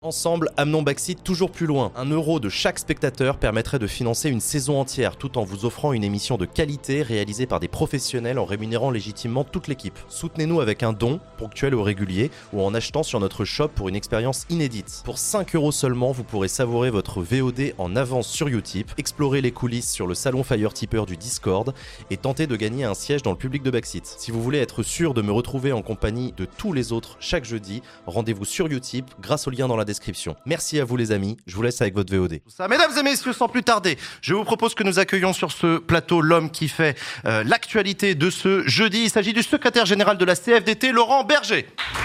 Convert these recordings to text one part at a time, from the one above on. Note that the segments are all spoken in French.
Ensemble, amenons Backseat toujours plus loin. 1 euro de chaque spectateur permettrait de financer une saison entière tout en vous offrant une émission de qualité réalisée par des professionnels en rémunérant légitimement toute l'équipe. Soutenez-nous avec un don, ponctuel ou régulier, ou en achetant sur notre shop pour une expérience inédite. Pour 5 euros seulement, vous pourrez savourer votre VOD en avance sur Utip, explorer les coulisses sur le salon Fire Tipper du Discord et tenter de gagner un siège dans le public de Backseat. Si vous voulez être sûr de me retrouver en compagnie de tous les autres chaque jeudi, rendez-vous sur Utip grâce au lien dans la description. Merci à vous les amis, je vous laisse avec votre VOD. Mesdames et messieurs, sans plus tarder, je vous propose que nous accueillions sur ce plateau l'homme qui fait l'actualité de ce jeudi. Il s'agit du secrétaire général de la CFDT, Laurent Berger.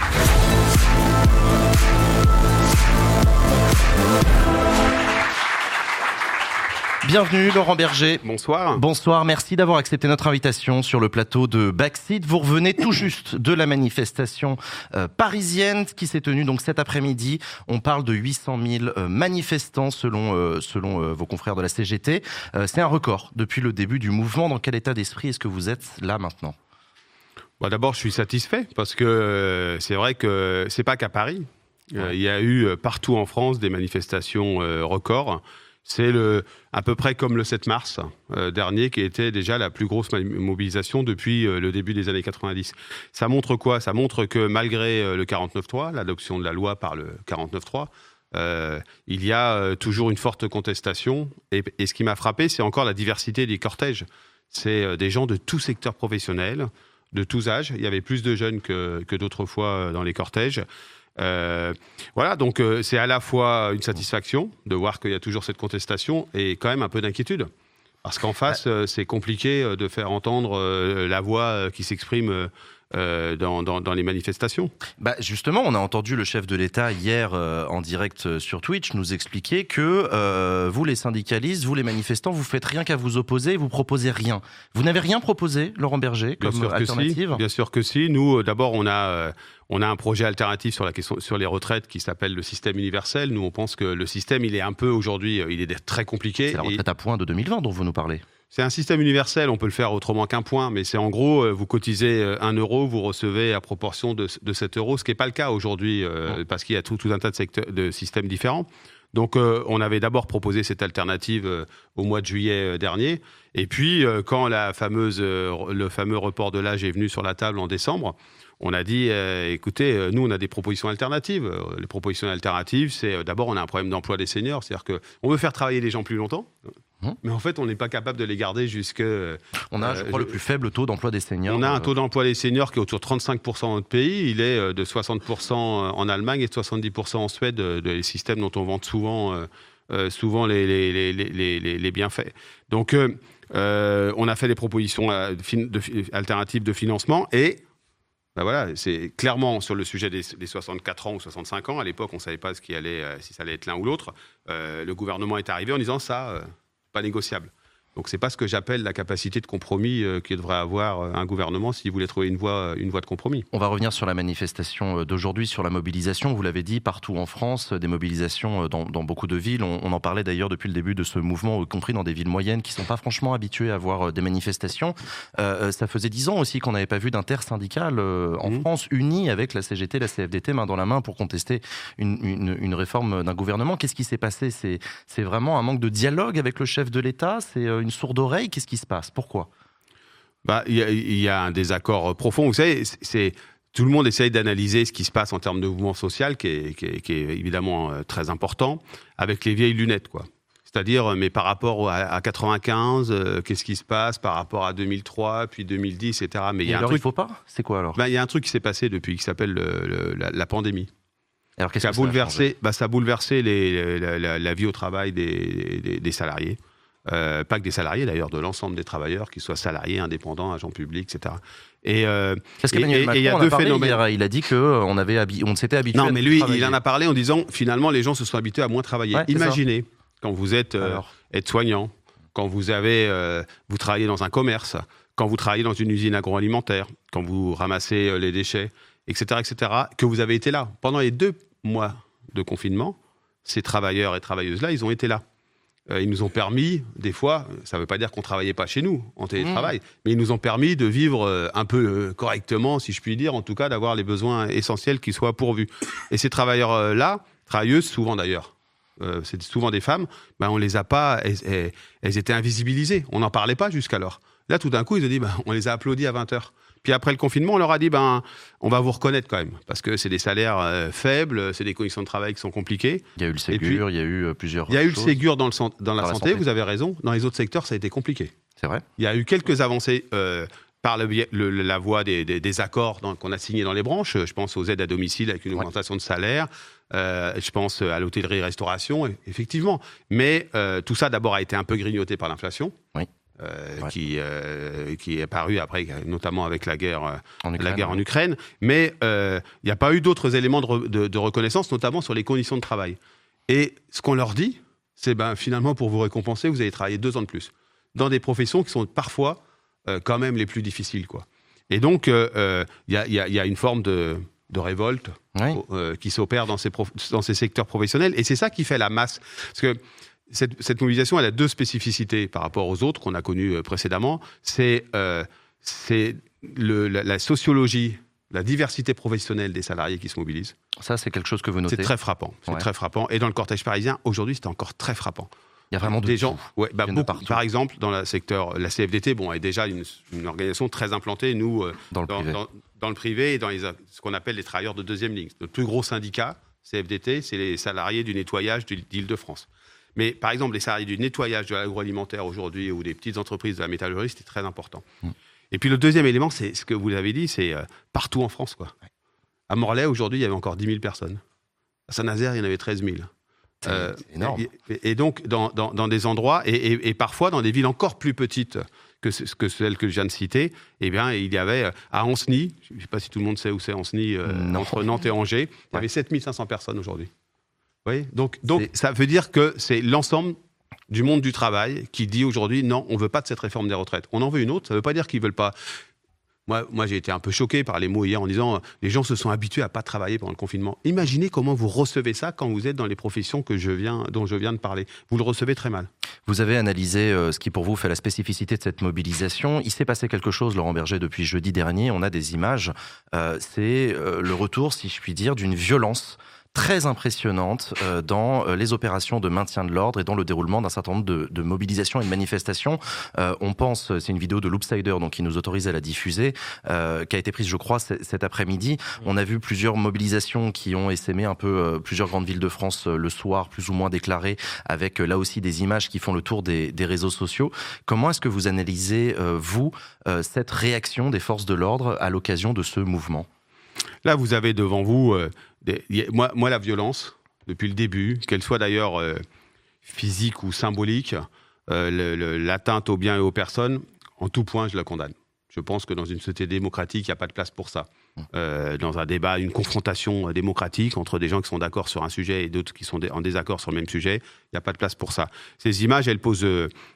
Bienvenue Laurent Berger. Bonsoir. Bonsoir, merci d'avoir accepté notre invitation sur le plateau de Backseat. Vous revenez tout juste de la manifestation parisienne qui s'est tenue donc cet après-midi. On parle de 800 000 manifestants selon vos confrères de la CGT. C'est un record depuis le début du mouvement. Dans quel état d'esprit est-ce que vous êtes là maintenant ? D'abord, je suis satisfait parce que c'est vrai que c'est pas qu'à Paris. Il y a eu partout en France des manifestations records. C'est à peu près comme le 7 mars dernier, qui était déjà la plus grosse mobilisation depuis le début des années 90. Ça montre quoi ? Ça montre que malgré le 49.3, l'adoption de la loi par le 49.3, il y a toujours une forte contestation. Et ce qui m'a frappé, c'est encore la diversité des cortèges. C'est des gens de tout secteur professionnel, de tous âges. Il y avait plus de jeunes que d'autres fois dans les cortèges. Voilà, donc c'est à la fois une satisfaction de voir qu'il y a toujours cette contestation et quand même un peu d'inquiétude. Parce qu'en face, c'est compliqué de faire entendre la voix qui s'exprime dans les manifestations. Justement, on a entendu le chef de l'État hier en direct sur Twitch nous expliquer que vous les syndicalistes, vous les manifestants, vous faites rien qu'à vous opposer, vous proposez rien. Vous n'avez rien proposé, Laurent Berger, comme alternative ? Bien sûr que si. Nous, d'abord, on a un projet alternatif sur les retraites qui s'appelle le système universel. Nous, on pense que le système, il est un peu aujourd'hui, il est très compliqué. C'est la retraite à points de 2020 dont vous nous parlez. C'est un système universel, on peut le faire autrement qu'un point, mais c'est en gros, vous cotisez 1 euro, vous recevez à proportion de 7 euros, ce qui n'est pas le cas aujourd'hui, parce qu'il y a tout un tas de systèmes différents. Donc on avait d'abord proposé cette alternative au mois de juillet dernier, et puis quand le fameux report de l'âge est venu sur la table en décembre, on a dit, écoutez, nous on a des propositions alternatives. Les propositions alternatives, c'est d'abord on a un problème d'emploi des seniors, c'est-à-dire qu'on veut faire travailler les gens plus longtemps, mais en fait on n'est pas capable de les garder jusque... On a, je crois, le plus faible taux d'emploi des seniors. On a un taux d'emploi des seniors qui est autour de 35% dans notre pays, il est de 60% en Allemagne et de 70% en Suède, des systèmes dont on vante souvent les bienfaits. Donc on a fait des propositions alternatives de financement et voilà, c'est clairement sur le sujet des 64 ans ou 65 ans. À l'époque, on ne savait pas si ça allait être l'un ou l'autre. Le gouvernement est arrivé en disant ça, pas négociable. Donc c'est pas ce que j'appelle la capacité de compromis que devrait avoir un gouvernement s'il voulait trouver une voie de compromis. On va revenir sur la manifestation d'aujourd'hui, sur la mobilisation. Vous l'avez dit, partout en France, des mobilisations dans beaucoup de villes. On en parlait d'ailleurs depuis le début de ce mouvement, y compris dans des villes moyennes qui ne sont pas franchement habituées à voir des manifestations. Ça faisait 10 ans aussi qu'on n'avait pas vu d'intersyndicale en France, unie avec la CGT, la CFDT, main dans la main pour contester une réforme d'un gouvernement. Qu'est-ce qui s'est passé ? C'est vraiment un manque de dialogue avec le chef de l'État ? C'est une sourde oreille ? Qu'est-ce qui se passe ? Pourquoi ? Il y a un désaccord profond. Vous savez, tout le monde essaye d'analyser ce qui se passe en termes de mouvement social, qui est évidemment très important, avec les vieilles lunettes, quoi. C'est-à-dire, mais par rapport à 95, qu'est-ce qui se passe par rapport à 2003, puis 2010, etc. Mais il y a alors, il ne faut pas ? C'est quoi alors ? Il y a un truc qui s'est passé depuis, qui s'appelle la pandémie. Alors, qu'est-ce ça a bouleversé la vie au travail des salariés. Pas que des salariés d'ailleurs, de l'ensemble des travailleurs, qu'ils soient salariés, indépendants, agents publics, etc. Parce qu'Emmanuel Macron, on a parlé hier, il a dit qu'on s'était habitué à lui, il en a parlé en disant, finalement, les gens se sont habitués à moins travailler. Ouais, imaginez, quand vous êtes aide-soignant, quand vous travaillez dans un commerce, quand vous travaillez dans une usine agroalimentaire, quand vous ramassez les déchets, etc., que vous avez été là. Pendant les 2 mois de confinement, ces travailleurs et travailleuses-là, ils ont été là. Ils nous ont permis, des fois, ça ne veut pas dire qu'on ne travaillait pas chez nous, en télétravail, mais ils nous ont permis de vivre un peu correctement, si je puis dire, en tout cas d'avoir les besoins essentiels qui soient pourvus. Et ces travailleurs-là, travailleuses, souvent d'ailleurs, c'est souvent des femmes, on les a pas, elles étaient invisibilisées. On n'en parlait pas jusqu'alors. Là, tout d'un coup, ils ont dit, on les a applaudis à 20h. Puis après le confinement, on leur a dit, on va vous reconnaître quand même, parce que c'est des salaires faibles, c'est des conditions de travail qui sont compliquées. Il y a eu le Ségur, il y a eu plusieurs choses. Il y a eu le Ségur dans la santé, vous avez raison. Dans les autres secteurs, ça a été compliqué. C'est vrai. Il y a eu quelques avancées par la voie des accords qu'on a signés dans les branches. Je pense aux aides à domicile avec une augmentation de salaire. Je pense à l'hôtellerie-restauration, effectivement. Mais tout ça, d'abord, a été un peu grignoté par l'inflation. Oui. Qui est apparu après, notamment avec la guerre en Ukraine. Mais il n'y a pas eu d'autres éléments de reconnaissance, notamment sur les conditions de travail. Et ce qu'on leur dit, c'est finalement, pour vous récompenser, vous allez travailler 2 ans de plus, dans des professions qui sont parfois quand même les plus difficiles, quoi. Et donc, il y a une forme de révolte qui s'opère dans ces secteurs professionnels. Et c'est ça qui fait la masse. Parce que cette mobilisation, elle a 2 spécificités par rapport aux autres qu'on a connues précédemment. C'est la sociologie, la diversité professionnelle des salariés qui se mobilisent. Ça, c'est quelque chose que vous notez. C'est très frappant. Très frappant. Et dans le cortège parisien, aujourd'hui, c'est encore très frappant. Il y a vraiment des gens. Beaucoup, par exemple, dans le secteur, la CFDT, est déjà une organisation très implantée. Nous, dans le privé et dans ce qu'on appelle les travailleurs de deuxième ligne. Notre plus gros syndicat, CFDT, c'est les salariés du nettoyage d'Île-de-France. Mais par exemple, les salariés du nettoyage de l'agroalimentaire aujourd'hui ou des petites entreprises de la métallurgie, c'était très important. Et puis le deuxième élément, c'est ce que vous avez dit, c'est partout en France, quoi. À Morlaix, aujourd'hui, il y avait encore 10 000 personnes. À Saint-Nazaire, il y en avait 13 000. C'est énorme. Et donc, dans des endroits, et parfois dans des villes encore plus petites que celles que je viens de citer, il y avait à Ancenis, je ne sais pas si tout le monde sait où c'est Ancenis, entre Nantes et Angers, il y avait 7 500 personnes aujourd'hui. Vous voyez ? Donc ça veut dire que c'est l'ensemble du monde du travail qui dit aujourd'hui, non, on ne veut pas de cette réforme des retraites. On en veut une autre, ça ne veut pas dire qu'ils ne veulent pas. Moi, j'ai été un peu choqué par les mots hier en disant les gens se sont habitués à ne pas travailler pendant le confinement. Imaginez comment vous recevez ça quand vous êtes dans les professions dont je viens de parler. Vous le recevez très mal. Vous avez analysé ce qui pour vous fait la spécificité de cette mobilisation. Il s'est passé quelque chose, Laurent Berger, depuis jeudi dernier. On a des images. C'est le retour, si je puis dire, d'une violence très impressionnante dans les opérations de maintien de l'ordre et dans le déroulement d'un certain nombre de mobilisations et de manifestations. On pense, c'est une vidéo de Loopsider donc qui nous autorise à la diffuser, qui a été prise, je crois, cet après-midi. On a vu plusieurs mobilisations qui ont essaimé un peu plusieurs grandes villes de France le soir, plus ou moins déclarées, avec là aussi des images qui font le tour des réseaux sociaux. Comment est-ce que vous analysez, vous, cette réaction des forces de l'ordre à l'occasion de ce mouvement ? Là, vous avez devant vous, moi, la violence, depuis le début, qu'elle soit d'ailleurs physique ou symbolique, l'atteinte aux biens et aux personnes, en tout point, je la condamne. Je pense que dans une société démocratique, il n'y a pas de place pour ça. Dans un débat, une confrontation démocratique entre des gens qui sont d'accord sur un sujet et d'autres qui sont en désaccord sur le même sujet, il n'y a pas de place pour ça. Ces images, elles posent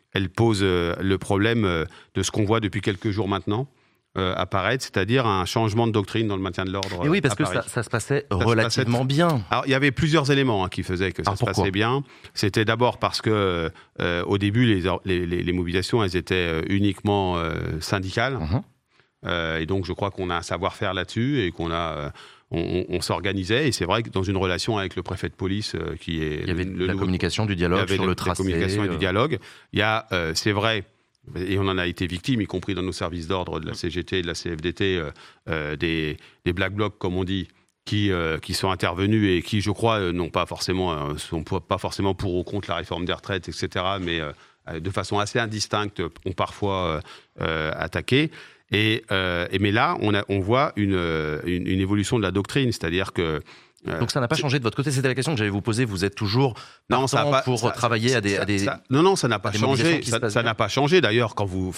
le problème de ce qu'on voit depuis quelques jours maintenant. Apparaître, c'est-à-dire un changement de doctrine dans le maintien de l'ordre. Et oui, parce que ça se passait relativement bien. Alors, il y avait plusieurs éléments qui faisaient que ça se passait bien. C'était d'abord parce que, au début, les mobilisations, elles étaient uniquement syndicales. Et donc, je crois qu'on a un savoir-faire là-dessus et on s'organisait. Et c'est vrai que dans une relation avec le préfet de police, qui est... Il y avait la communication, du dialogue sur le tracé. La communication et du dialogue. Il y a, c'est vrai... Et on en a été victime, y compris dans nos services d'ordre de la CGT et de la CFDT, des Black Blocs, comme on dit, qui sont intervenus et qui, je crois, sont pas forcément pour ou contre la réforme des retraites, etc., mais de façon assez indistincte, ont parfois attaqué. Mais là, on voit une évolution de la doctrine, c'est-à-dire que... Donc ça n'a pas changé de votre côté. C'était la question que j'allais vous poser. Vous êtes toujours pour travailler à des... Non, ça n'a pas changé. Ça n'a pas changé. D'ailleurs,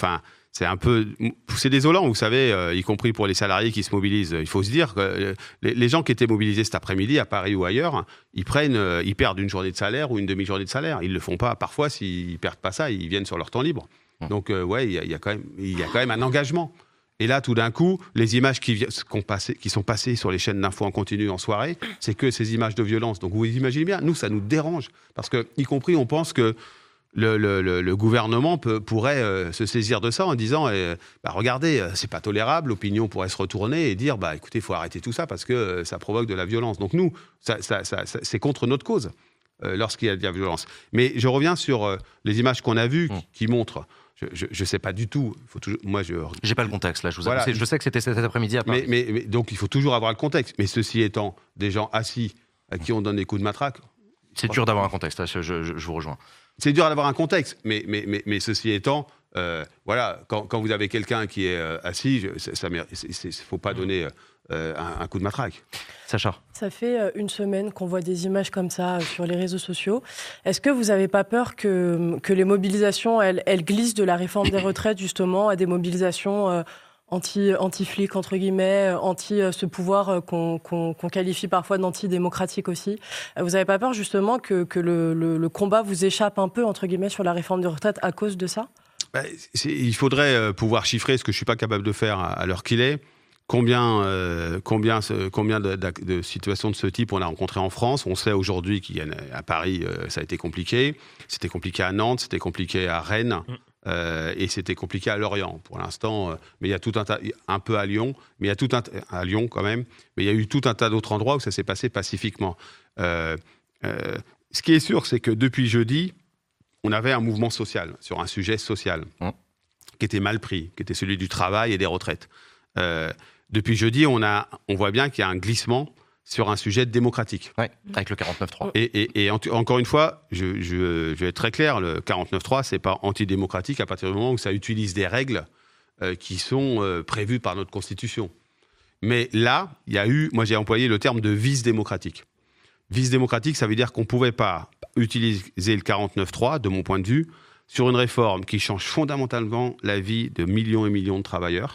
c'est désolant, vous savez, y compris pour les salariés qui se mobilisent. Il faut se dire que les gens qui étaient mobilisés cet après-midi à Paris ou ailleurs, ils perdent une journée de salaire ou une demi-journée de salaire. Ils le font pas. Parfois, s'ils perdent pas ça, ils viennent sur leur temps libre. Donc, il y a quand même un engagement. Et là, tout d'un coup, les images qui sont passées sur les chaînes d'infos en continu en soirée, c'est que ces images de violence. Donc vous imaginez bien, nous, ça nous dérange. Parce que, y compris, on pense que le gouvernement pourrait se saisir de ça en disant regardez, c'est pas tolérable, l'opinion pourrait se retourner et dire écoutez, il faut arrêter tout ça parce que ça provoque de la violence. Donc nous, c'est contre notre cause lorsqu'il y a de la violence. Mais je reviens sur les images qu'on a vues qui montrent. Je ne sais pas du tout. J'ai pas le contexte là. Je sais que c'était cet après-midi à Paris. Mais donc il faut toujours avoir le contexte. Mais ceci étant, des gens assis à qui on donne des coups de matraque. C'est dur d'avoir un contexte. Là, je vous rejoins. C'est dur d'avoir un contexte. Mais ceci étant, quand vous avez quelqu'un qui est assis, il faut pas donner un coup de matraque. Sacha. Ça fait une semaine qu'on voit des images comme ça sur les réseaux sociaux. Est-ce que vous n'avez pas peur que les mobilisations, elles glissent de la réforme des retraites justement à des mobilisations anti-flics, entre guillemets, anti ce pouvoir qu'on qualifie parfois d'antidémocratique aussi? Vous n'avez pas peur justement que le combat vous échappe un peu, entre guillemets, sur la réforme des retraites à cause de ça? Il faudrait pouvoir chiffrer, ce que je ne suis pas capable de faire à l'heure qu'il est. Combien de situations de ce type on a rencontré en France? On sait aujourd'hui qu'à Paris, ça a été compliqué. C'était compliqué à Nantes, c'était compliqué à Rennes, et c'était compliqué à Lorient pour l'instant. Mais il y a tout un tas, un peu à Lyon, mais il y a tout un à Lyon quand même. Mais il y a eu tout un tas d'autres endroits où ça s'est passé pacifiquement. Ce qui est sûr, c'est que depuis jeudi, on avait un mouvement social sur un sujet social qui était mal pris, qui était celui du travail et des retraites. Depuis jeudi, on voit bien qu'il y a un glissement sur un sujet démocratique. Oui, avec le 49.3. Et encore une fois, je vais être très clair, le 49.3, c'est pas antidémocratique à partir du moment où ça utilise des règles qui sont prévues par notre Constitution. Mais là, moi j'ai employé le terme de vice démocratique. Vice démocratique, ça veut dire qu'on ne pouvait pas utiliser le 49.3, de mon point de vue, sur une réforme qui change fondamentalement la vie de millions et millions de travailleurs,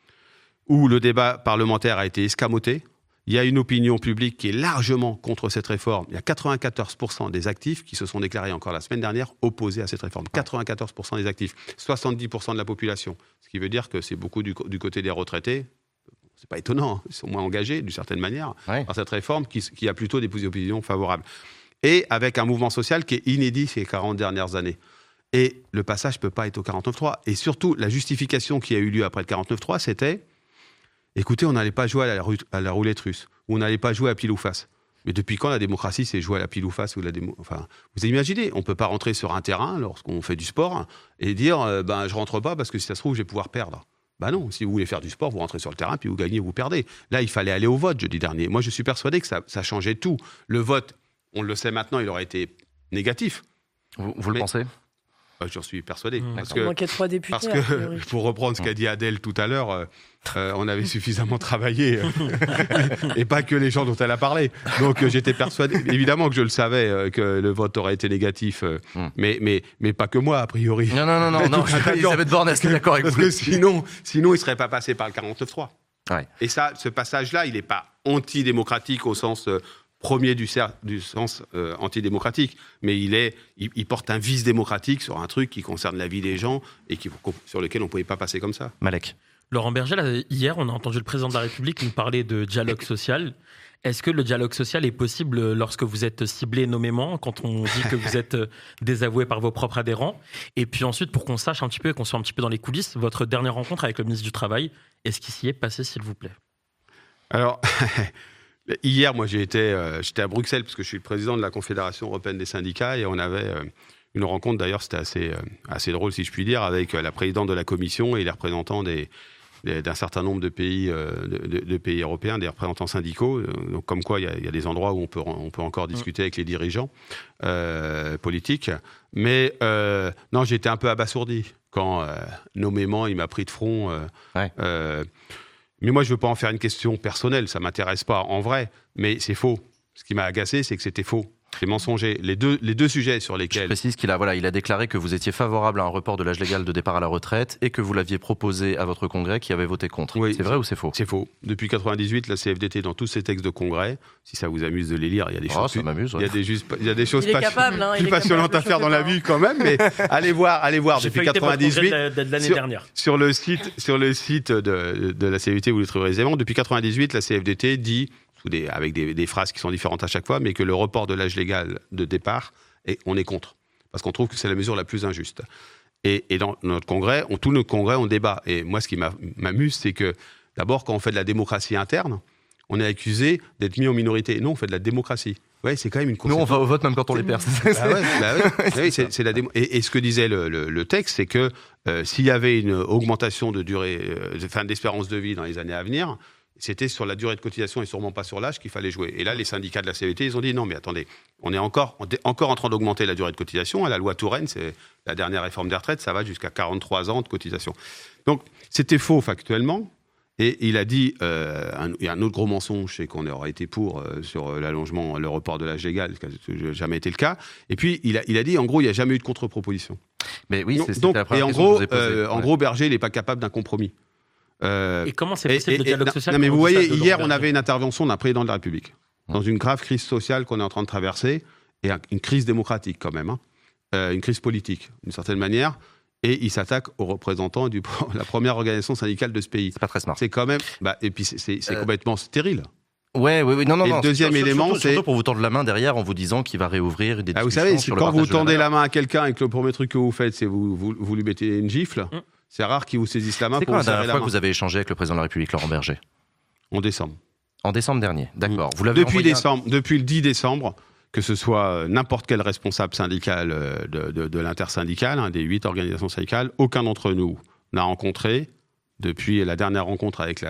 où le débat parlementaire a été escamoté. Il y a une opinion publique qui est largement contre cette réforme. Il y a 94% des actifs qui se sont déclarés encore la semaine dernière opposés à cette réforme. 94% des actifs, 70% de la population. Ce qui veut dire que c'est beaucoup du côté des retraités. C'est pas étonnant, ils sont moins engagés d'une certaine manière par cette réforme qui a plutôt des opinions favorables. Et avec un mouvement social qui est inédit ces 40 dernières années. Et le passage ne peut pas être au 49.3. Et surtout, la justification qui a eu lieu après le 49.3, c'était écoutez, on n'allait pas jouer à la roulette russe, ou on n'allait pas jouer à pile ou face. Mais depuis quand la démocratie, c'est jouer à la pile ou face enfin, vous imaginez, on ne peut pas rentrer sur un terrain lorsqu'on fait du sport et dire je rentre pas parce que si ça se trouve, je vais pouvoir perdre. Non, si vous voulez faire du sport, vous rentrez sur le terrain, puis vous gagnez, vous perdez. Là, il fallait aller au vote jeudi dernier. Moi, je suis persuadé que ça changeait tout. Le vote, on le sait maintenant, il aurait été négatif. Vous le pensez ? J'en suis persuadé. Parce que 3 députés. Parce que, pour reprendre ce qu'a dit Adèle tout à l'heure, on avait suffisamment travaillé, et pas que les gens dont elle a parlé. Donc j'étais persuadé, évidemment que je le savais, que le vote aurait été négatif, mais pas que moi, a priori. Non, Elisabeth Borne, est d'accord avec vous? Parce que sinon, il ne serait pas passé par le 49.3. Ouais. Et ça, ce passage-là, il n'est pas antidémocratique au sens... premier du sens antidémocratique, mais il porte un vice démocratique sur un truc qui concerne la vie des gens et sur lequel on ne pouvait pas passer comme ça. Malek. Laurent Berger, là, hier, on a entendu le président de la République nous parler de dialogue social. Est-ce que le dialogue social est possible lorsque vous êtes ciblé nommément, quand on dit que vous êtes désavoué par vos propres adhérents? Et puis ensuite, pour qu'on sache un petit peu et qu'on soit un petit peu dans les coulisses, votre dernière rencontre avec le ministre du Travail, est-ce qu'il s'y est passé, s'il vous plaît? Alors... Hier, moi, j'étais à Bruxelles, parce que je suis le président de la Confédération européenne des syndicats, et on avait une rencontre, d'ailleurs, c'était assez drôle, si je puis dire, avec la présidente de la Commission et les représentants d'un certain nombre de pays, de pays européens, des représentants syndicaux. Donc, comme quoi, il y a des endroits où on peut encore discuter avec les dirigeants politiques. Mais non, j'étais un peu abasourdi quand, nommément, il m'a pris de front. Mais moi, je ne veux pas en faire une question personnelle, ça ne m'intéresse pas en vrai, mais c'est faux. Ce qui m'a agacé, c'est que c'était faux. C'est mensonger. Les deux sujets sur lesquels... Je précise qu'il a déclaré que vous étiez favorable à un report de l'âge légal de départ à la retraite et que vous l'aviez proposé à votre congrès qui avait voté contre. Oui, c'est vrai ou c'est faux? C'est faux. Depuis 1998, la CFDT, dans tous ses textes de congrès, si ça vous amuse de les lire, il y a des choses... ça m'amuse. Ouais. Il y a des choses plus passionnantes à faire dans la vie quand même, mais allez voir depuis 1998... de l'année dernière. Sur le site de la CFDT, vous le trouverez aisément. Depuis 1998, la CFDT dit... avec des phrases qui sont différentes à chaque fois, mais que le report de l'âge légal de départ, on est contre. parce qu'on trouve que c'est la mesure la plus injuste. Et dans notre congrès, tout notre congrès, on débat. Et moi, ce qui m'amuse, c'est que d'abord, quand on fait de la démocratie interne, on est accusé d'être mis en minorité. Non, on fait de la démocratie. Ouais, c'est quand même une conséquence. Nous, on va au vote même quand on les perd. Oui, c'est la et ce que disait le texte, c'est que s'il y avait une augmentation de durée, d'espérance de vie dans les années à venir, c'était sur la durée de cotisation et sûrement pas sur l'âge qu'il fallait jouer. Et là, les syndicats de la CGT, ils ont dit non, mais attendez, on est encore en train d'augmenter la durée de cotisation. À la loi Touraine, c'est la dernière réforme des retraites, ça va jusqu'à 43 ans de cotisation. Donc, c'était faux factuellement. Et il a dit, il y a un autre gros mensonge, c'est qu'on aurait été pour sur l'allongement, le report de l'âge légal, ce qui n'a jamais été le cas. Et puis, il a dit, en gros, il n'y a jamais eu de contre-proposition. Mais oui, c'est donc, la première et en gros, Berger, il n'est pas capable d'un compromis. Et comment c'est possible le dialogue social? Non, mais vous voyez, hier, on avait une intervention d'un président de la République, dans une grave crise sociale qu'on est en train de traverser, et une crise démocratique quand même, une crise politique, d'une certaine manière. Et il s'attaque aux représentants de la première organisation syndicale de ce pays. C'est pas très smart. C'est quand même... et puis c'est complètement stérile. Oui. Non. Et le deuxième élément, c'est... Surtout pour vous tendre la main derrière en vous disant qu'il va réouvrir des discussions. Vous savez, sur quand vous tendez la main à quelqu'un et que le premier truc que vous faites, c'est vous lui mettez une gifle, c'est rare qu'il vous saisisse la main pour vous serrer la main. C'est quand la dernière fois que vous avez échangé avec le président de la République, Laurent Berger? En décembre. En décembre dernier, d'accord. Vous l'avez depuis le 10 décembre, que ce soit n'importe quel responsable syndical de l'intersyndicale, des 8 organisations syndicales, aucun d'entre nous n'a rencontré, depuis la dernière rencontre avec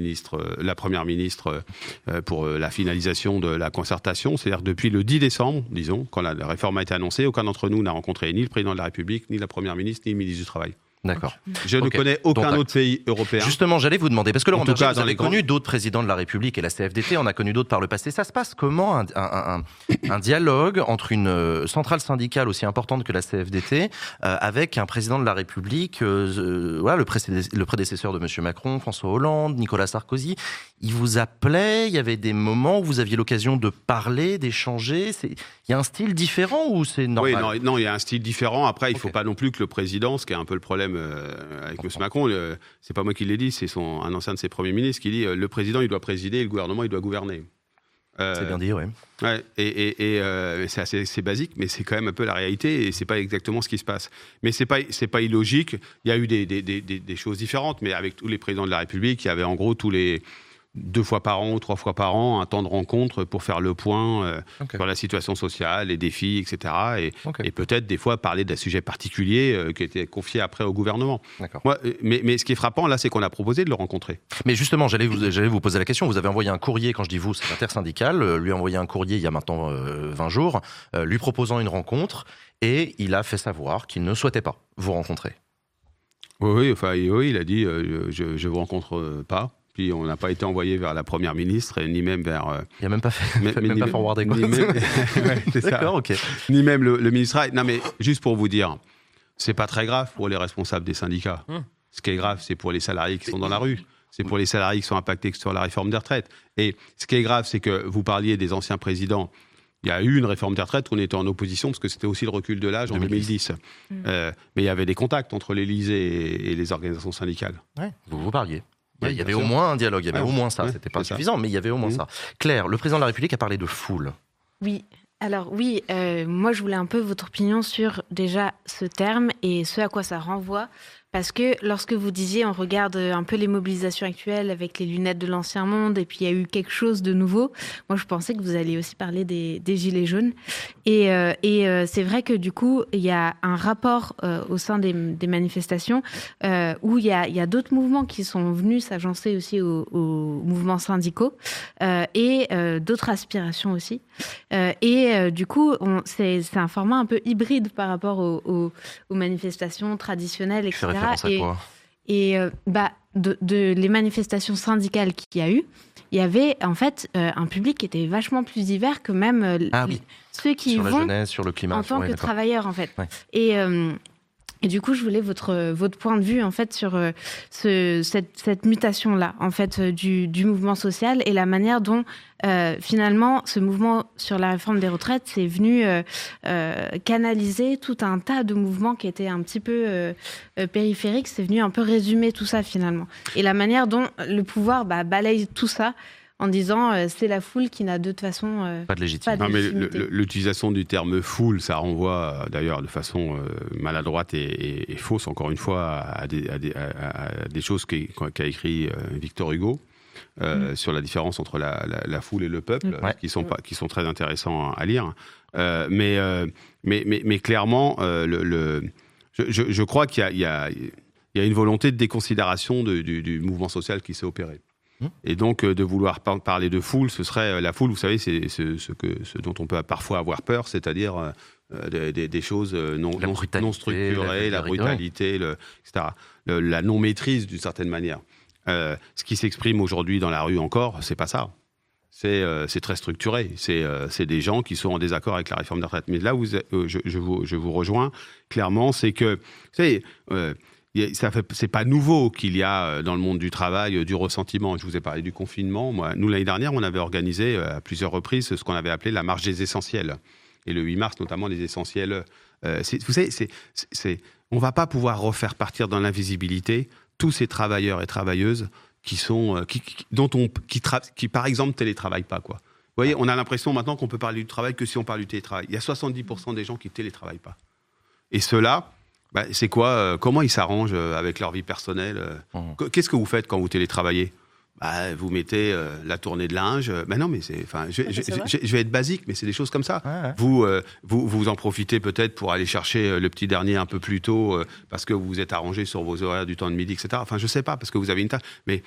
la première ministre pour la finalisation de la concertation, c'est-à-dire depuis le 10 décembre, disons, quand la réforme a été annoncée, aucun d'entre nous n'a rencontré ni le président de la République, ni la première ministre, ni le ministre du Travail. D'accord. Je ne connais aucun autre pays européen. Justement, j'allais vous demander, parce que Laurent Berger, vous avez connu d'autres présidents de la République et la CFDT, on a connu d'autres par le passé. Ça se passe comment un dialogue entre une centrale syndicale aussi importante que la CFDT avec un président de la République, voilà, le prédécesseur de M. Macron, François Hollande, Nicolas Sarkozy? Il vous appelait, il y avait des moments où vous aviez l'occasion de parler, d'échanger. Il y a un style différent ou c'est normal? Oui, non, il y a un style différent. Après, il ne faut pas non plus que le président, ce qui est un peu le problème avec M. Macron, c'est pas moi qui l'ai dit, c'est un ancien de ses premiers ministres qui dit le président, il doit présider et le gouvernement, il doit gouverner. C'est bien dit, oui. Ouais, et c'est basique, mais c'est quand même un peu la réalité et c'est pas exactement ce qui se passe. Mais c'est pas illogique. Il y a eu des choses différentes, mais avec tous les présidents de la République, il y avait en gros tous les 2 fois par an ou 3 fois par an un temps de rencontre pour faire le point sur la situation sociale, les défis, etc. Et peut-être des fois parler d'un sujet particulier qui était confié après au gouvernement. Mais ce qui est frappant là, c'est qu'on a proposé de le rencontrer. Mais justement, j'allais vous poser la question. Vous avez envoyé un courrier, quand je dis vous, c'est l'intersyndical, lui a envoyé un courrier il y a maintenant 20 jours, lui proposant une rencontre, et il a fait savoir qu'il ne souhaitait pas vous rencontrer. Oui, il a dit je vous rencontre pas. Puis on n'a pas été envoyé vers la première ministre, ni même vers... Il n'a même pas fait forwarder quoi. D'accord, ok. Ni même le ministre. Non, mais juste pour vous dire, c'est pas très grave pour les responsables des syndicats. Ce qui est grave, c'est pour les salariés qui sont dans la rue. C'est pour les salariés qui sont impactés sur la réforme des retraites. Et ce qui est grave, c'est que vous parliez des anciens présidents. Il y a eu une réforme des retraites où on était en opposition, parce que c'était aussi le recul de l'âge en 2010. Mais il y avait des contacts entre l'Élysée et les organisations syndicales. Ouais, vous parliez. Il y avait au moins un dialogue, il y avait au moins ça. C'était pas suffisant, mais il y avait au moins ça. Claire, le président de la République a parlé de foule. Oui. Alors oui, moi je voulais un peu votre opinion sur déjà ce terme et ce à quoi ça renvoie. Parce que lorsque vous disiez, on regarde un peu les mobilisations actuelles avec les lunettes de l'ancien monde, et puis il y a eu quelque chose de nouveau, moi je pensais que vous alliez aussi parler des gilets jaunes. Et c'est vrai que du coup, il y a un rapport au sein des manifestations où il y a d'autres mouvements qui sont venus s'agencer aussi aux mouvements syndicaux et d'autres aspirations aussi. Du coup, c'est un format un peu hybride par rapport aux manifestations traditionnelles, etc. Les manifestations syndicales qu'il y a eu, il y avait en fait un public qui était vachement plus divers que même ceux qui sur vont la jeunesse, sur le climat, en tant que travailleurs en fait. Ouais. Et du coup, je voulais votre point de vue en fait sur cette mutation là en fait du mouvement social et la manière dont finalement ce mouvement sur la réforme des retraites c'est venu canaliser tout un tas de mouvements qui étaient un petit peu périphériques. C'est venu un peu résumer tout ça finalement et la manière dont le pouvoir balaye tout ça en disant c'est la foule qui n'a de toute façon pas de légitimité. Non, mais l'utilisation du terme foule, ça renvoie d'ailleurs de façon maladroite et fausse, encore une fois, à des choses qu'a écrit Victor Hugo. Sur la différence entre la foule et le peuple, qui sont très intéressants à lire. Mais clairement, je crois qu'il y a une volonté de déconsidération du mouvement social qui s'est opéré. Et donc, de vouloir parler de foule, ce serait la foule, vous savez, c'est ce dont on peut parfois avoir peur, c'est-à-dire des choses non structurées, la brutalité, etc. La non-maîtrise, d'une certaine manière. Ce qui s'exprime aujourd'hui dans la rue encore, c'est pas ça. C'est très structuré. C'est des gens qui sont en désaccord avec la réforme des retraites. Mais là où je vous rejoins, clairement, c'est que, vous savez, c'est pas nouveau qu'il y a dans le monde du travail du ressentiment. Je vous ai parlé du confinement. Nous, l'année dernière, on avait organisé à plusieurs reprises ce qu'on avait appelé la marche des essentiels. Et le 8 mars, notamment, les essentiels. Vous savez, on ne va pas pouvoir refaire partir dans l'invisibilité tous ces travailleurs et travailleuses qui par exemple, télétravaillent pas, quoi. Vous voyez, on a l'impression maintenant qu'on peut parler du travail que si on parle du télétravail. Il y a 70% des gens qui télétravaillent pas. Et ceux-là, c'est quoi comment ils s'arrangent avec leur vie personnelle Qu'est-ce que vous faites quand vous télétravaillez ? Vous mettez la tournée de linge. Non, mais je vais être basique, mais c'est des choses comme ça. Ouais. Vous en profitez peut-être pour aller chercher le petit dernier un peu plus tôt parce que vous vous êtes arrangé sur vos horaires du temps de midi, etc. Enfin, je sais pas, parce que vous avez une tâche. Mais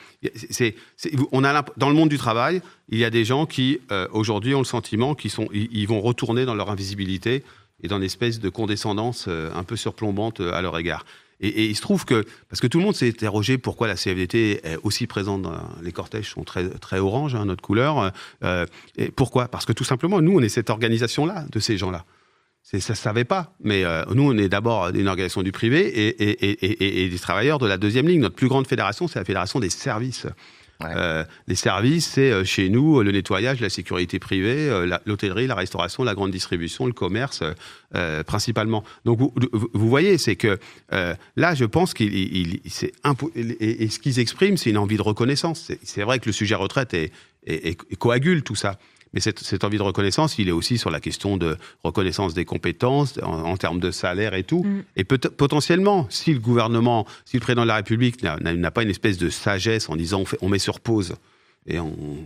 dans le monde du travail, il y a des gens qui, aujourd'hui, ont le sentiment qu'ils vont retourner dans leur invisibilité et dans une espèce de condescendance un peu surplombante à leur égard. Et il se trouve que, parce que tout le monde s'est interrogé pourquoi la CFDT est aussi présente dans les cortèges, sont très, très orange, notre couleur. Et pourquoi ? Parce que tout simplement, nous, on est cette organisation-là, de ces gens-là. Ça ne se savait pas, mais nous, on est d'abord une organisation du privé et des travailleurs de la deuxième ligne. Notre plus grande fédération, c'est la fédération des services. Ouais. Les services, c'est chez nous le nettoyage, la sécurité privée, l'hôtellerie, la restauration, la grande distribution, le commerce, principalement. Donc vous voyez, c'est que là, je pense et ce qu'ils expriment, c'est une envie de reconnaissance. C'est vrai que le sujet retraite coagule tout ça. Mais cette envie de reconnaissance, il est aussi sur la question de reconnaissance des compétences, en termes de salaire et tout. Et potentiellement, si le gouvernement, si le président de la République n'a pas une espèce de sagesse en disant on met sur pause et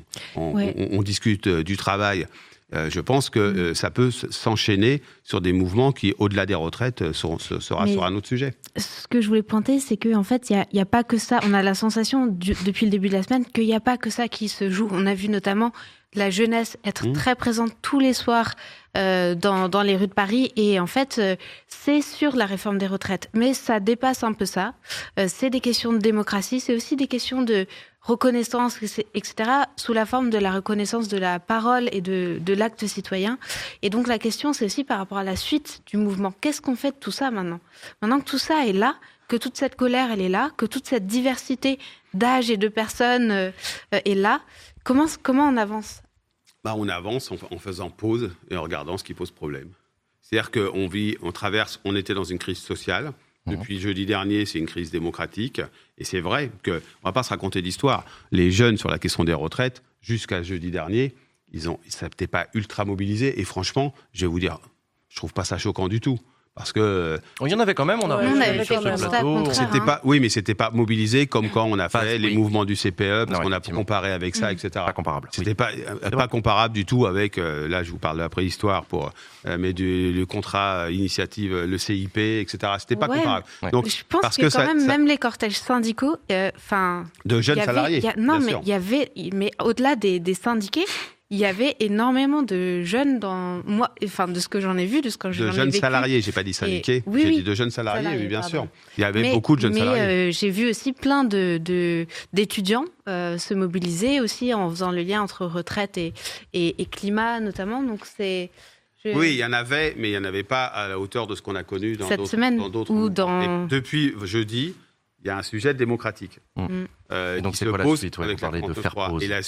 on discute du travail, je pense que ça peut s'enchaîner sur des mouvements qui, au-delà des retraites, sera sur un autre sujet. Ce que je voulais pointer, c'est qu'en fait, il n'y a pas que ça. On a la sensation, depuis le début de la semaine, qu'il n'y a pas que ça qui se joue. On a vu notamment la jeunesse être très présente tous les soirs dans les rues de Paris. Et en fait, c'est sur la réforme des retraites. Mais ça dépasse un peu ça. C'est des questions de démocratie, c'est aussi des questions de reconnaissance, etc., sous la forme de la reconnaissance de la parole et de l'acte citoyen. Et donc la question, c'est aussi par rapport à la suite du mouvement. Qu'est-ce qu'on fait de tout ça maintenant ? Maintenant que tout ça est là, que toute cette colère, elle est là, que toute cette diversité d'âge et de personnes est là, comment on avance ? On avance en faisant pause et en regardant ce qui pose problème. C'est-à-dire on était dans une crise sociale. Depuis jeudi dernier, c'est une crise démocratique. Et c'est vrai qu'on ne va pas se raconter d'histoire. Les jeunes, sur la question des retraites, jusqu'à jeudi dernier, ils n'étaient pas ultra mobilisés. Et franchement, je vais vous dire, je ne trouve pas ça choquant du tout. Parce que... Il y en avait quand même, on a reçu sur ce plateau. Oui, mais c'était pas mobilisé comme quand on a fait les mouvements du CPE, parce qu'on a comparé avec ça, etc. Pas comparable. C'était pas comparable du tout avec, là je vous parle de la préhistoire, mais le contrat initiative, le CIP, etc. C'était pas comparable. Ouais. Donc, je pense que même les cortèges syndicaux... de jeunes salariés, mais au-delà des syndiqués, il y avait énormément de jeunes de ce que j'en ai vu, de ce que j'en ai vécu. De jeunes salariés, j'ai pas dit syndiqués, j'ai dit de jeunes salariés, oui, bien sûr. Il y avait beaucoup de jeunes salariés. J'ai vu aussi plein d'étudiants se mobiliser aussi en faisant le lien entre retraite et climat notamment. Donc Oui, il y en avait, mais il n'y en avait pas à la hauteur de ce qu'on a connu dans cette semaine ou dans... Et depuis jeudi, il y a un sujet démocratique. Et donc c'est quoi la suite, vous parlez de faire pause. Et la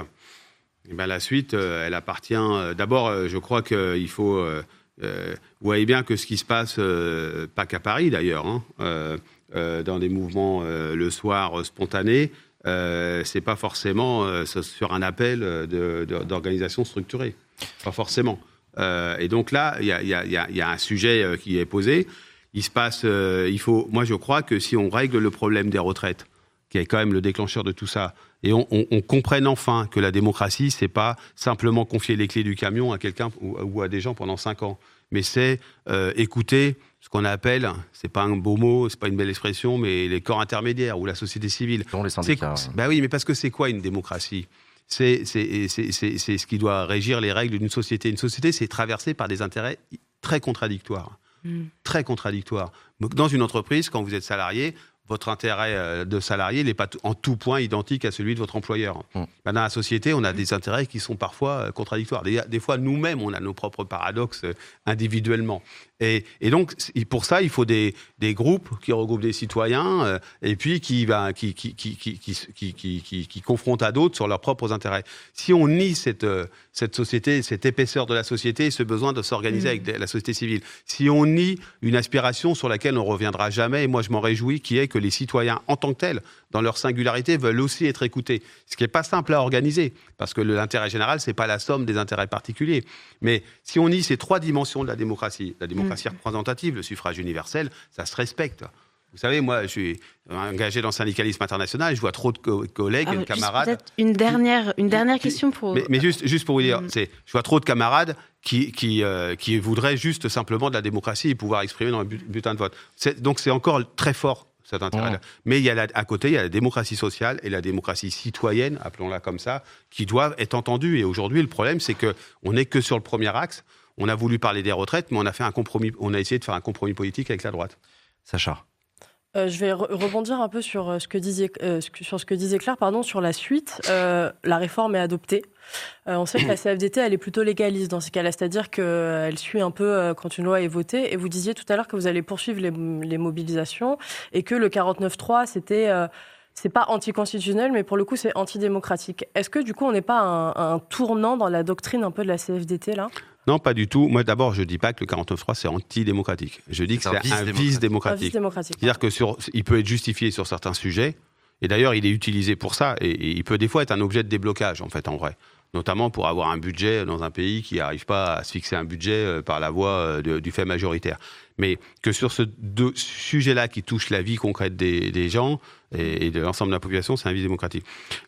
suite, elle appartient... D'abord, je crois qu'il faut... vous voyez bien que ce qui se passe, pas qu'à Paris d'ailleurs, dans des mouvements le soir spontanés, c'est pas forcément sur un appel d'organisation structurée. Pas forcément. Et donc là, il y a un sujet qui est posé. Il se passe, moi je crois que si on règle le problème des retraites, qui est quand même le déclencheur de tout ça, et on comprenne enfin que la démocratie, c'est pas simplement confier les clés du camion à quelqu'un ou à des gens pendant 5 ans, mais c'est écouter ce qu'on appelle, c'est pas un beau mot, c'est pas une belle expression, mais les corps intermédiaires ou la société civile. Dont les syndicats. Bah oui, mais parce que c'est quoi une démocratie ? C'est ce qui doit régir les règles d'une société. Une société, c'est traversé par des intérêts très contradictoires. Très contradictoires. Dans une entreprise, quand vous êtes salarié, votre intérêt de salarié n'est pas en tout point identique à celui de votre employeur. Dans la société, on a des intérêts qui sont parfois contradictoires. Des fois, nous-mêmes, on a nos propres paradoxes individuellement. Et donc, pour ça, il faut des groupes qui regroupent des citoyens et puis qui confrontent à d'autres sur leurs propres intérêts. Si on nie cette société, cette épaisseur de la société, ce besoin de s'organiser avec la société civile, si on nie une aspiration sur laquelle on ne reviendra jamais, et moi je m'en réjouis, qui est que les citoyens en tant que tels, dans leur singularité, veulent aussi être écoutés. Ce qui n'est pas simple à organiser, parce que l'intérêt général, ce n'est pas la somme des intérêts particuliers. Mais si on nie ces 3 dimensions de la démocratie représentative, le suffrage universel, ça se respecte. Vous savez, moi, je suis engagé dans le syndicalisme international, je vois trop de collègues, de camarades... Peut-être une dernière question pour... Mais juste pour vous dire, je vois trop de camarades qui voudraient juste simplement de la démocratie et pouvoir exprimer dans le bulletin de vote. Donc c'est encore très fort, cet intérêt-là. Mais à côté, il y a la démocratie sociale et la démocratie citoyenne, appelons-la comme ça, qui doivent être entendues. Et aujourd'hui, le problème, c'est qu'on n'est que sur le premier axe. On a voulu parler des retraites, mais on a essayé de faire un compromis politique avec la droite. Sacha. Je vais rebondir un peu sur ce que disait Claire, sur la suite. La réforme est adoptée. On sait que la CFDT, elle est plutôt légaliste dans ces cas-là, c'est-à-dire qu'elle suit un peu quand une loi est votée. Et vous disiez tout à l'heure que vous allez poursuivre les mobilisations et que le 49.3, c'est pas anticonstitutionnel, mais pour le coup, c'est antidémocratique. Est-ce que du coup, on n'est pas un tournant dans la doctrine un peu de la CFDT là ? Non, pas du tout. Moi, d'abord, je ne dis pas que le 49.3, c'est antidémocratique. Je dis que c'est un vice démocratique. C'est-à-dire qu'il peut être justifié sur certains sujets, et d'ailleurs, il est utilisé pour ça, et il peut des fois être un objet de déblocage, en fait, en vrai. Notamment pour avoir un budget dans un pays qui n'arrive pas à se fixer un budget par la voie du fait majoritaire. Mais que sur ce sujet-là qui touche la vie concrète des gens et de l'ensemble de la population, c'est un vice démocratique.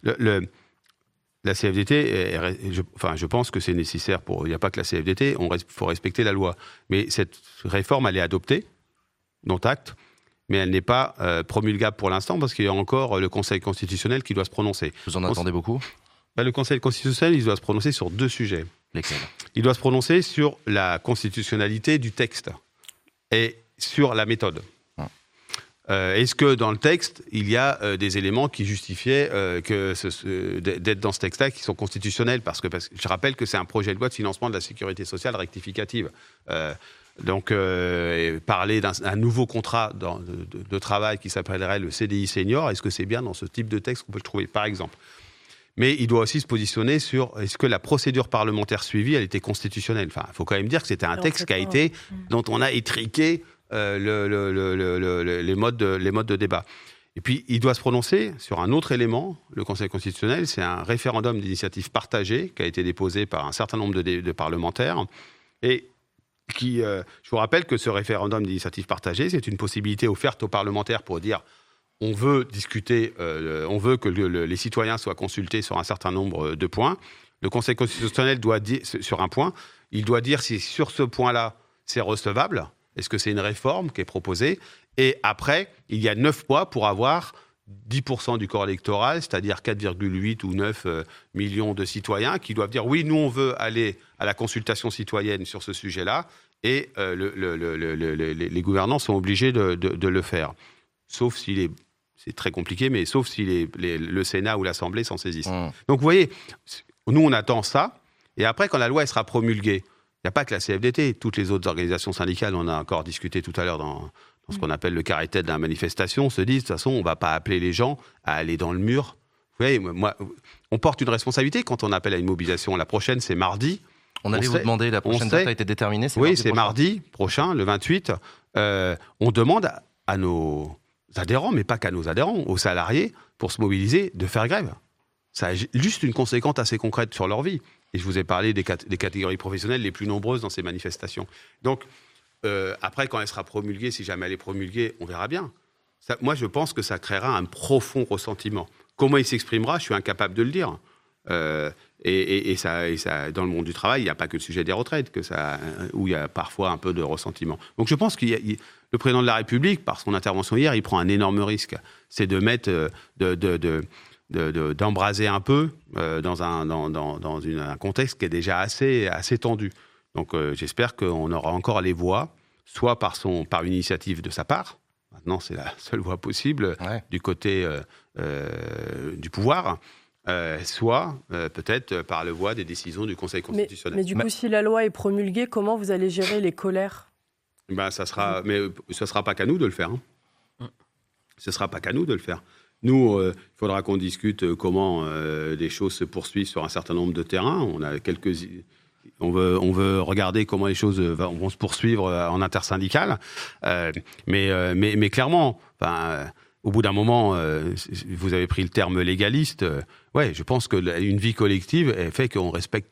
La CFDT, je pense que c'est nécessaire il n'y a pas que la CFDT, il faut respecter la loi. Mais cette réforme, elle est adoptée, dont acte, mais elle n'est pas promulgable pour l'instant parce qu'il y a encore le Conseil constitutionnel qui doit se prononcer. Vous en attendez beaucoup ? Le Conseil constitutionnel, il doit se prononcer sur 2 sujets. Lesquels ? Il doit se prononcer sur la constitutionnalité du texte et sur la méthode. Est-ce que dans le texte, il y a des éléments qui justifiaient d'être dans ce texte-là, qui sont constitutionnels parce que je rappelle que c'est un projet de loi de financement de la sécurité sociale rectificative. Donc, parler d'un nouveau contrat de travail qui s'appellerait le CDI senior, est-ce que c'est bien dans ce type de texte qu'on peut le trouver, par exemple ? Mais il doit aussi se positionner sur est-ce que la procédure parlementaire suivie, elle était constitutionnelle. Enfin, il faut quand même dire que c'était un texte dont on a étriqué les modes de débat. Et puis, il doit se prononcer sur un autre élément, le Conseil constitutionnel, c'est un référendum d'initiative partagée qui a été déposé par un certain nombre de parlementaires. Et je vous rappelle que ce référendum d'initiative partagée, c'est une possibilité offerte aux parlementaires pour dire on veut discuter, on veut que les citoyens soient consultés sur un certain nombre de points. Le Conseil constitutionnel doit dire, sur un point, il doit dire si sur ce point-là, c'est recevable. Est-ce que c'est une réforme qui est proposée ? Et après, il y a 9 mois pour avoir 10% du corps électoral, c'est-à-dire 4,8 ou 9 millions de citoyens qui doivent dire oui, nous, on veut aller à la consultation citoyenne sur ce sujet-là, et les gouvernants sont obligés de le faire. Sauf c'est très compliqué, mais sauf si le Sénat ou l'Assemblée s'en saisissent. Donc, vous voyez, nous, on attend ça. Et après, quand la loi elle sera promulguée, il n'y a pas que la CFDT. Toutes les autres organisations syndicales, on a encore discuté tout à l'heure dans ce qu'on appelle le carré-tête de la manifestation, se disent, de toute façon, on ne va pas appeler les gens à aller dans le mur. Vous voyez, on porte une responsabilité quand on appelle à une mobilisation. La prochaine, c'est mardi. On allait vous demander, la prochaine date a été déterminée. Oui, c'est mardi prochain, le 28. On demande à nos adhérents, mais pas qu'à nos adhérents, aux salariés, pour se mobiliser, de faire grève. Ça a juste une conséquence assez concrète sur leur vie. Et je vous ai parlé des catégories professionnelles les plus nombreuses dans ces manifestations. Donc, après, quand elle sera promulguée, si jamais elle est promulguée, on verra bien. Moi, je pense que ça créera un profond ressentiment. Comment il s'exprimera, je suis incapable de le dire. Et ça, dans le monde du travail, il n'y a pas que le sujet des retraites, où il y a parfois un peu de ressentiment. Donc je pense que le président de la République, par son intervention hier, il prend un énorme risque. C'est de mettre, d'embraser un peu dans un contexte qui est déjà assez tendu. Donc j'espère qu'on aura encore les voix, soit par une initiative de sa part. Maintenant, c'est la seule voie possible du côté du pouvoir. Soit peut-être par le voie des décisions du Conseil constitutionnel. Mais du coup, si la loi est promulguée, comment vous allez gérer les colères ? Mais ce ne sera pas qu'à nous de le faire. Ce ne sera pas qu'à nous de le faire. Nous, il faudra qu'on discute comment les choses se poursuivent sur un certain nombre de terrains. On veut regarder comment les choses vont se poursuivre en intersyndical. Mais clairement... au bout d'un moment, vous avez pris le terme légaliste. Je pense qu'une vie collective fait qu'on respecte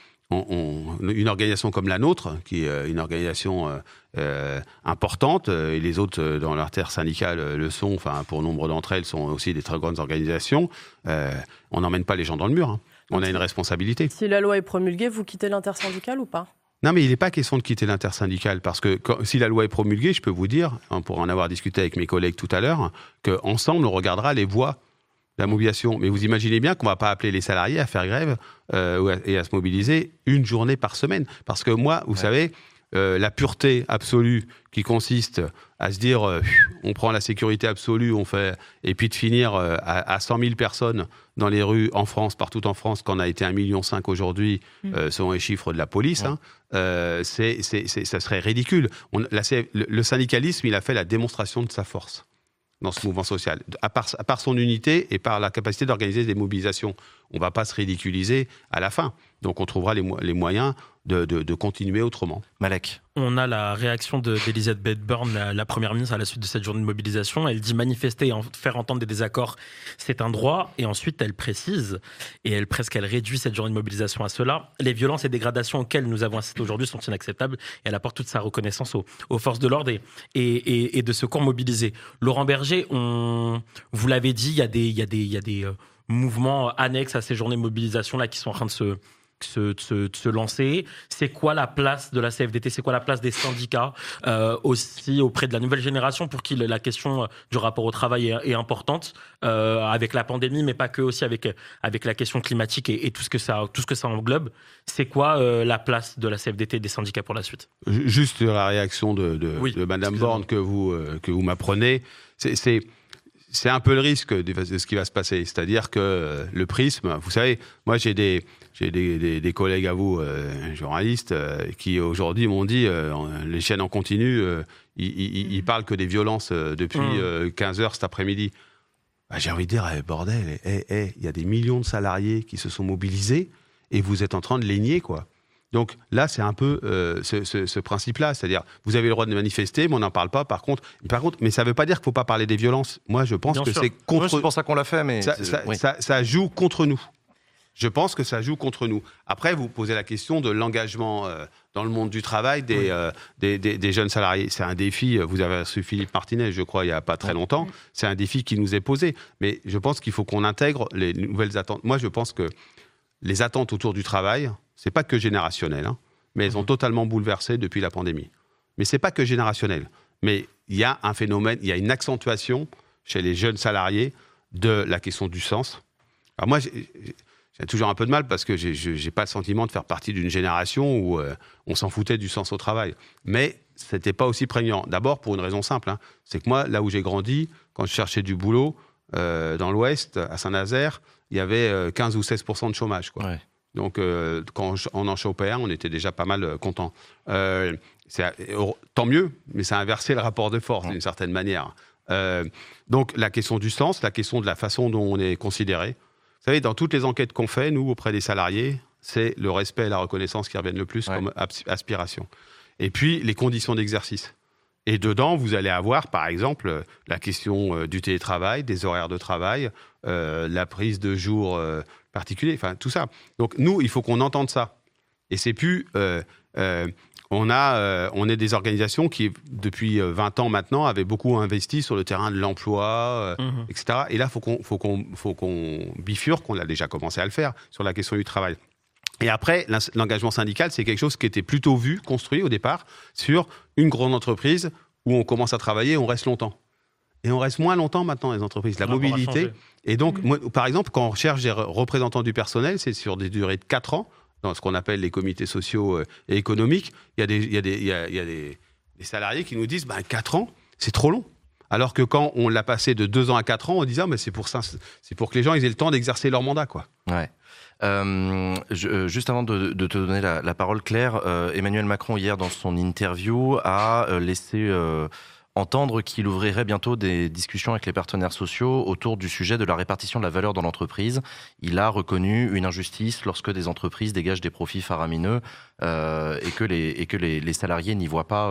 une organisation comme la nôtre, qui est une organisation importante, et les autres dans l'intersyndicale le sont. Enfin, pour nombre d'entre elles, sont aussi des très grandes organisations. On n'emmène pas les gens dans le mur. On a une responsabilité. Si la loi est promulguée, vous quittez l'intersyndicale ou pas ? Non, mais il n'est pas question de quitter l'intersyndicale, parce que si la loi est promulguée, je peux vous dire, pour en avoir discuté avec mes collègues tout à l'heure, qu'ensemble, on regardera les voies de la mobilisation. Mais vous imaginez bien qu'on ne va pas appeler les salariés à faire grève et à se mobiliser une journée par semaine. Parce que moi, vous savez, la pureté absolue qui consiste à se dire on prend la sécurité absolue, et puis de finir à 100 000 personnes dans les rues en France, partout en France, qu'on a été 1,5 million aujourd'hui, selon les chiffres de la police, ça serait ridicule. Le syndicalisme, il a fait la démonstration de sa force dans ce mouvement social, à part son unité et par la capacité d'organiser des mobilisations. On ne va pas se ridiculiser à la fin. Donc on trouvera les moyens de continuer autrement. Malek. On a la réaction d'Elisabeth Borne, la première ministre, à la suite de cette journée de mobilisation. Elle dit manifester et faire entendre des désaccords, c'est un droit. Et ensuite, elle précise, et elle réduit cette journée de mobilisation à cela. Les violences et dégradations auxquelles nous avons assisté aujourd'hui sont inacceptables. Et elle apporte toute sa reconnaissance aux forces de l'ordre et de secours mobilisés. Laurent Berger, vous l'avez dit, il y a des mouvements annexes à ces journées de mobilisation là qui sont en train de se lancer. C'est quoi la place de la CFDT ? C'est quoi la place des syndicats aussi auprès de la nouvelle génération pour qui la question du rapport au travail est importante avec la pandémie, mais pas que, aussi avec la question climatique et tout ce que ça englobe. C'est quoi la place de la CFDT et des syndicats pour la suite ? Juste la réaction de Madame Borne que vous m'apprenez, c'est un peu le risque de ce qui va se passer. C'est-à-dire que le prisme, vous savez, moi j'ai des collègues à vous, journalistes, qui aujourd'hui m'ont dit, les chaînes en continu, ils parlent que des violences depuis 15h cet après-midi. J'ai envie de dire, bordel, il y a des millions de salariés qui se sont mobilisés et vous êtes en train de les nier, quoi. Donc là, c'est un peu ce principe-là, c'est-à-dire vous avez le droit de manifester, mais on n'en parle pas. Par contre, mais ça ne veut pas dire qu'il ne faut pas parler des violences. Moi, je pense que c'est contre. Oui, c'est pour ça qu'on l'a fait, mais ça joue contre nous. Je pense que ça joue contre nous. Après, vous posez la question de l'engagement dans le monde du travail des jeunes salariés. C'est un défi. Vous avez reçu Philippe Martinez, je crois, il n'y a pas très longtemps. C'est un défi qui nous est posé. Mais je pense qu'il faut qu'on intègre les nouvelles attentes. Moi, je pense que les attentes autour du travail, c'est pas que générationnel, mais elles ont totalement bouleversé depuis la pandémie. Mais c'est pas que générationnel. Mais il y a un phénomène, il y a une accentuation chez les jeunes salariés de la question du sens. Alors moi, j'ai toujours un peu de mal parce que j'ai pas le sentiment de faire partie d'une génération où on s'en foutait du sens au travail. Mais c'était pas aussi prégnant. D'abord pour une raison simple, c'est que moi, là où j'ai grandi, quand je cherchais du boulot dans l'Ouest, à Saint-Nazaire, il y avait 15 ou 16% de chômage, quoi. Ouais. Donc, quand on en chopait un, on était déjà pas mal contents. Tant mieux, mais ça a inversé le rapport de force d'une certaine manière. Donc, la question du sens, la question de la façon dont on est considéré. Vous savez, dans toutes les enquêtes qu'on fait, nous, auprès des salariés, c'est le respect et la reconnaissance qui reviennent le plus comme aspiration. Et puis, les conditions d'exercice. Et dedans, vous allez avoir, par exemple, la question du télétravail, des horaires de travail, la prise de jours particuliers, enfin tout ça. Donc nous, il faut qu'on entende ça. Et c'est plus... on est des organisations qui, depuis 20 ans maintenant, avaient beaucoup investi sur le terrain de l'emploi, etc. Et là, il faut qu'on bifurque, qu'on a déjà commencé à le faire, sur la question du travail. Et après, l'engagement syndical, c'est quelque chose qui était plutôt construit au départ, sur une grande entreprise où on commence à travailler, on reste longtemps. Et on reste moins longtemps maintenant, les entreprises. La mobilité. Et donc, moi, par exemple, quand on recherche des représentants du personnel, c'est sur des durées de 4 ans, dans ce qu'on appelle les comités sociaux et économiques. Il y a des salariés qui nous disent 4 ans, c'est trop long. Alors que quand on l'a passé de 2 ans à 4 ans, on disait mais c'est pour ça, c'est pour que les gens aient le temps d'exercer leur mandat, quoi. Ouais. Juste avant de te donner la parole, Claire, Emmanuel Macron, hier, dans son interview, a laissé entendre qu'il ouvrirait bientôt des discussions avec les partenaires sociaux autour du sujet de la répartition de la valeur dans l'entreprise. Il a reconnu une injustice lorsque des entreprises dégagent des profits faramineux et que les salariés n'en voient pas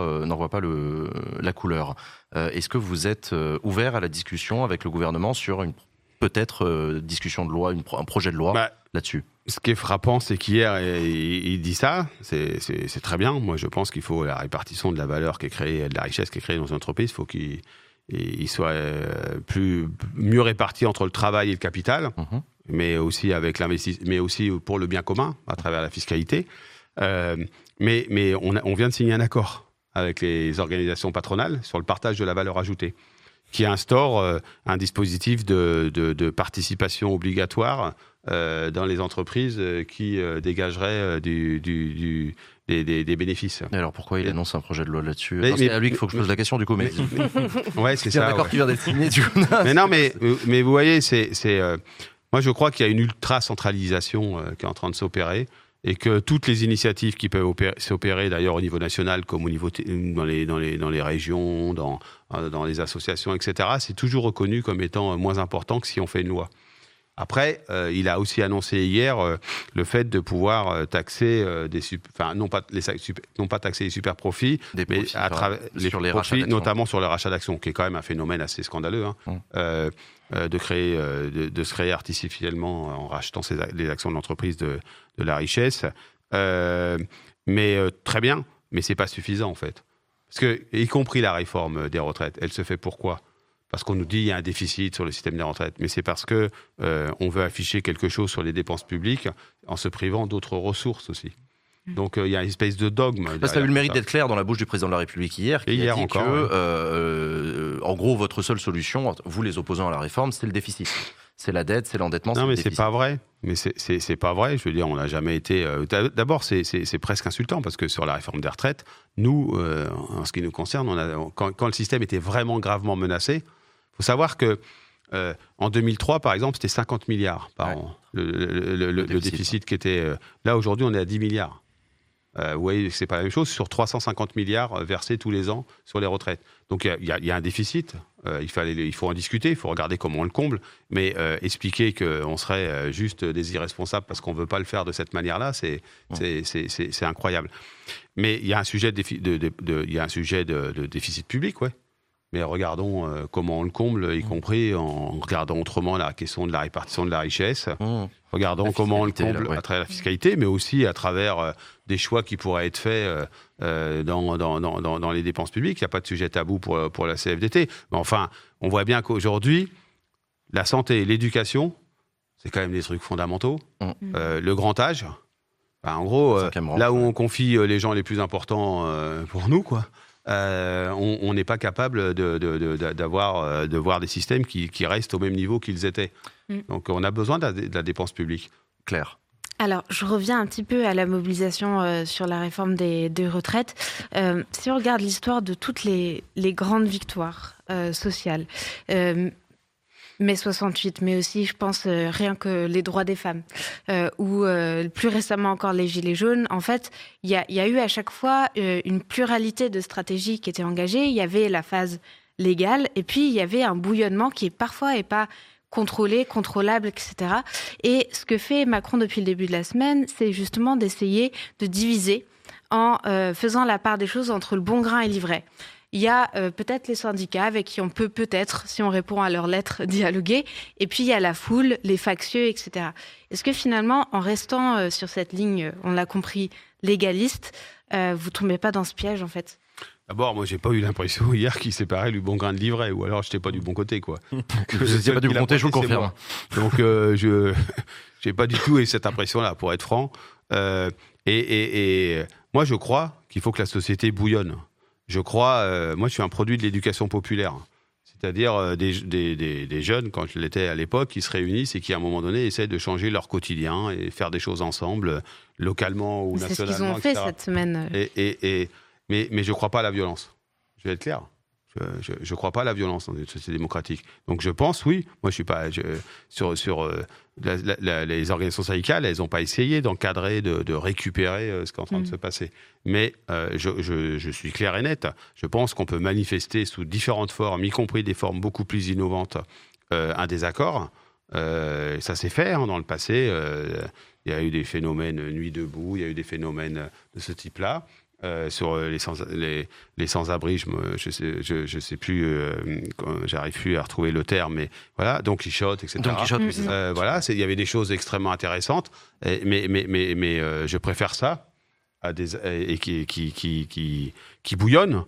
la couleur. Est-ce que vous êtes ouvert à la discussion avec le gouvernement sur une discussion de loi, un projet de loi là-dessus? Ce qui est frappant, c'est qu'hier, il dit ça, c'est très bien. Moi, je pense qu'il faut la répartition de la valeur qui est créée, de la richesse qui est créée dans une entreprise, il faut qu'il soit mieux réparti entre le travail et le capital, mais aussi avec l'investissement, mais aussi pour le bien commun, à travers la fiscalité. Mais on vient de signer un accord avec les organisations patronales sur le partage de la valeur ajoutée, qui instaure un dispositif de participation obligatoire dans les entreprises qui dégageraient des bénéfices. Et alors pourquoi il annonce un projet de loi là-dessus? C'est à lui qu'il faut que je pose la question, du coup. Mais... ouais, c'est ça. D'accord, qui vient d'être signé, du coup. mais vous voyez, moi je crois qu'il y a une ultra-centralisation qui est en train de s'opérer. Et que toutes les initiatives qui peuvent s'opérer, d'ailleurs au niveau national, comme au niveau dans les régions, dans les associations, etc., c'est toujours reconnu comme étant moins important que si on fait une loi. Après, il a aussi annoncé hier le fait de pouvoir taxer non pas taxer les super profits, mais à travers les profits, notamment sur le rachat d'actions, qui est quand même un phénomène assez scandaleux. De se créer artificiellement en rachetant les actions de l'entreprise de la richesse. Mais très bien, mais c'est pas suffisant en fait. Parce que, y compris la réforme des retraites, elle se fait pourquoi? Parce qu'on nous dit qu'il y a un déficit sur le système des retraites. Mais c'est parce que on veut afficher quelque chose sur les dépenses publiques en se privant d'autres ressources aussi. Donc il y a une espèce de dogme. Ça a eu le mérite d'être clair dans la bouche du président de la République hier, qui a dit encore, que, en gros, votre seule solution, vous les opposants à la réforme, c'est le déficit. C'est la dette, c'est l'endettement. Non, mais c'est pas vrai. Mais c'est pas vrai. Je veux dire, on n'a jamais été. D'abord, c'est presque insultant parce que sur la réforme des retraites, nous, en ce qui nous concerne, quand le système était vraiment gravement menacé, il faut savoir que en 2003, par exemple, c'était 50 milliards par an le déficit qui était. Là, aujourd'hui, on est à 10 milliards. Vous voyez, c'est pas la même chose, sur 350 milliards versés tous les ans sur les retraites. Donc il y a un déficit, il faut en discuter, il faut regarder comment on le comble, mais expliquer qu'on serait juste des irresponsables parce qu'on ne veut pas le faire de cette manière-là, c'est incroyable. Mais il y a un sujet de déficit public, ouais. Mais regardons comment on le comble, y compris en regardant autrement la question de la répartition de la richesse. Regardons comment on le comble à travers la fiscalité, mais aussi à travers des choix qui pourraient être faits dans les dépenses publiques. Il n'y a pas de sujet tabou pour la CFDT. Mais enfin, on voit bien qu'aujourd'hui, la santé et l'éducation, c'est quand même des trucs fondamentaux. Le grand âge, en gros, là où on confie les gens les plus importants pour nous, quoi. On n'est pas capable de voir des systèmes qui restent au même niveau qu'ils étaient. Donc on a besoin de la dépense publique. Claire. Alors, je reviens un petit peu à la mobilisation sur la réforme des retraites. Si on regarde l'histoire de toutes les grandes victoires sociales, mai 68, mais aussi, je pense, rien que les droits des femmes, ou plus récemment encore les Gilets jaunes. En fait, il y a eu à chaque fois une pluralité de stratégies qui étaient engagées. Il y avait la phase légale, et puis il y avait un bouillonnement qui parfois n'est pas contrôlé, contrôlable, etc. Et ce que fait Macron depuis le début de la semaine, c'est justement d'essayer de diviser en faisant la part des choses entre le bon grain et l'ivraie. Il y a peut-être les syndicats avec qui on peut peut-être, si on répond à leurs lettres, dialoguer. Et puis il y a la foule, les factieux, etc. Est-ce que finalement, en restant sur cette ligne, on l'a compris, légaliste, vous tombez pas dans ce piège en fait? D'abord, moi, j'ai pas eu l'impression hier qu'ils séparaient du bon grain de livret, ou alors j'étais pas du bon côté, quoi. Vous n'étiez pas du bon côté, je vous le confirme. Donc, je j'ai pas du tout eu cette impression-là, pour être franc. Et moi, je crois qu'il faut que la société bouillonne. Je crois, moi, je suis un produit de l'éducation populaire. C'est-à-dire des jeunes, quand je l'étais à l'époque, qui se réunissent et qui, à un moment donné, essaient de changer leur quotidien et faire des choses ensemble, localement ou nationalement. C'est ce qu'ils ont fait cette semaine. Mais je ne crois pas à la violence. Je vais être clair. Je ne crois pas à la violence dans une société démocratique. Donc je pense, oui, moi je suis pas... les organisations syndicales, elles n'ont pas essayé d'encadrer, de récupérer ce qui est en train de se passer. Mais je suis clair et net. Je pense qu'on peut manifester sous différentes formes, y compris des formes beaucoup plus innovantes, un désaccord. Ça s'est fait dans le passé. Il y a eu des phénomènes Nuit debout, il y a eu des phénomènes de ce type-là. Sur les sans-abri, je sais plus, j'arrive plus à retrouver le terme, mais voilà, Don Quichotte, etc. Don Quichotte, oui, c'est ça. Voilà, il y avait des choses extrêmement intéressantes, mais je préfère ça à et qui bouillonnent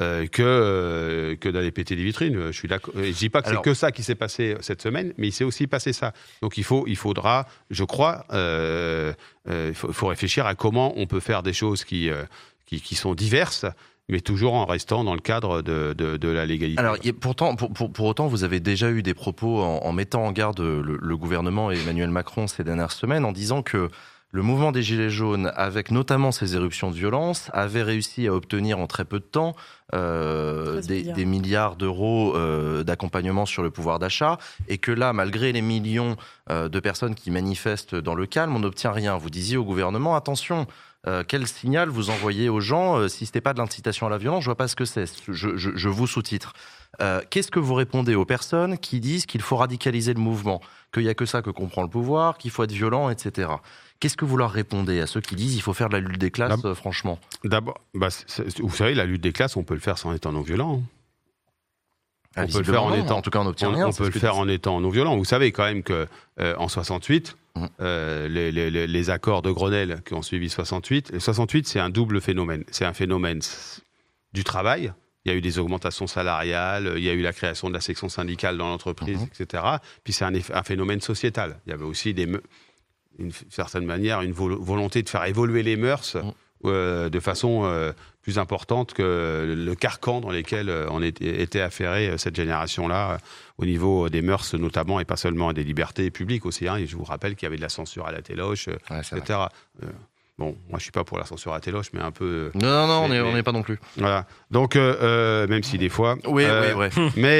que d'aller péter des vitrines. Je suis d'accord. Je dis pas que c'est que ça qui s'est passé cette semaine, mais il s'est aussi passé ça. Donc il faudra, je crois, faut réfléchir à comment on peut faire des choses qui sont diverses, mais toujours en restant dans le cadre de la légalité. Alors, pourtant, pour autant, vous avez déjà eu des propos en mettant en garde le gouvernement et Emmanuel Macron ces dernières semaines en disant que le mouvement des Gilets jaunes, avec notamment ces éruptions de violence, avait réussi à obtenir en très peu de temps des milliards d'euros d'accompagnement sur le pouvoir d'achat, et que là, malgré les millions de personnes qui manifestent dans le calme, on n'obtient rien. Vous disiez au gouvernement, attention, quel signal vous envoyez aux gens si ce n'était pas de l'incitation à la violence? Je vois pas ce que c'est. Je vous sous-titre. Qu'est-ce que vous répondez aux personnes qui disent qu'il faut radicaliser le mouvement, qu'il n'y a que ça que comprend le pouvoir, qu'il faut être violent, etc. Qu'est-ce que vous leur répondez à ceux qui disent qu'il faut faire de la lutte des classes, franchement? D'abord, vous savez, la lutte des classes, on peut le faire sans étant non violent. On peut le faire en tout cas, on n'obtient rien. On peut le faire en étant non violent. Vous savez quand même que en 68, les accords de Grenelle qui ont suivi 68, 68, c'est un double phénomène. C'est un phénomène du travail. Il y a eu des augmentations salariales, il y a eu la création de la section syndicale dans l'entreprise, etc. Puis c'est un phénomène sociétal. Il y avait aussi d'une certaine manière une volonté de faire évoluer les mœurs de façon plus importante que le carcan dans lequel on était affairé, cette génération-là, au niveau des mœurs notamment, et pas seulement des libertés publiques aussi. Et je vous rappelle qu'il y avait de la censure à la téloche, etc. Bon, moi je ne suis pas pour la censure à la téloche, mais un peu... Non, on n'est pas non plus. Voilà. Donc, même si des fois... Oui, bref.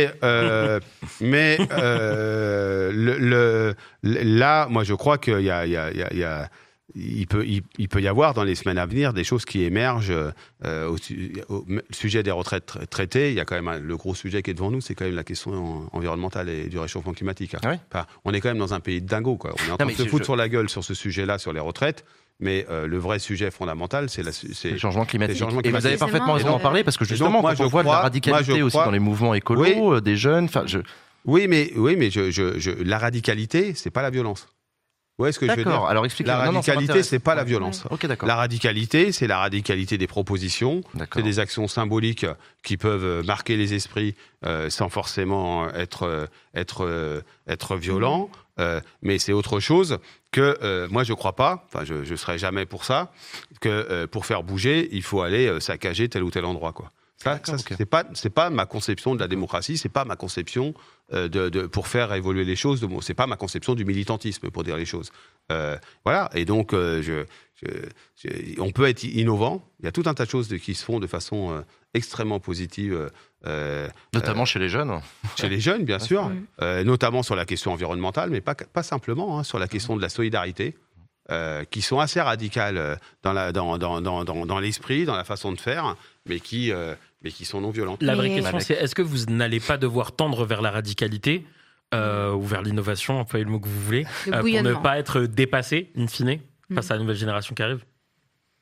Là, moi je crois qu'il il peut y avoir dans les semaines à venir des choses qui émergent au sujet des retraites traitées. Il y a quand même le gros sujet qui est devant nous, c'est quand même la question environnementale et du réchauffement climatique. Ah oui, enfin, on est quand même dans un pays de dingo, quoi. On est en train de se foutre sur la gueule sur ce sujet-là, sur les retraites. Mais le vrai sujet fondamental, c'est le changement climatique. Et vous avez parfaitement raison d'en parler, parce que justement, quand on voit de la radicalité aussi dans les mouvements écolos, des jeunes... Oui, mais la radicalité, c'est pas la violence. Vous voyez ce que je veux dire? D'accord, alors expliquez-moi. La radicalité, c'est pas la violence. Ok, d'accord. La radicalité, c'est la radicalité des propositions, c'est des actions symboliques qui peuvent marquer les esprits sans forcément être violents. Mais c'est autre chose que moi je crois pas, enfin je serai jamais pour ça, que pour faire bouger il faut aller saccager tel ou tel endroit, quoi. Ça, c'est pas ma conception de la démocratie, c'est pas ma conception pour faire évoluer les choses, c'est pas ma conception du militantisme, pour dire les choses. Voilà, et donc on peut être innovant, il y a tout un tas de choses qui se font de façon extrêmement positive. Notamment chez les jeunes. Chez les jeunes, bien sûr, notamment sur la question environnementale, mais pas simplement, sur la question de la solidarité, qui sont assez radicales dans l'esprit, dans la façon de faire, mais qui sont non violentes. La vraie question, c'est est-ce que vous n'allez pas devoir tendre vers la radicalité ou vers l'innovation, employez le mot que vous voulez, pour ne pas être dépassé, in fine, face à la nouvelle génération qui arrive?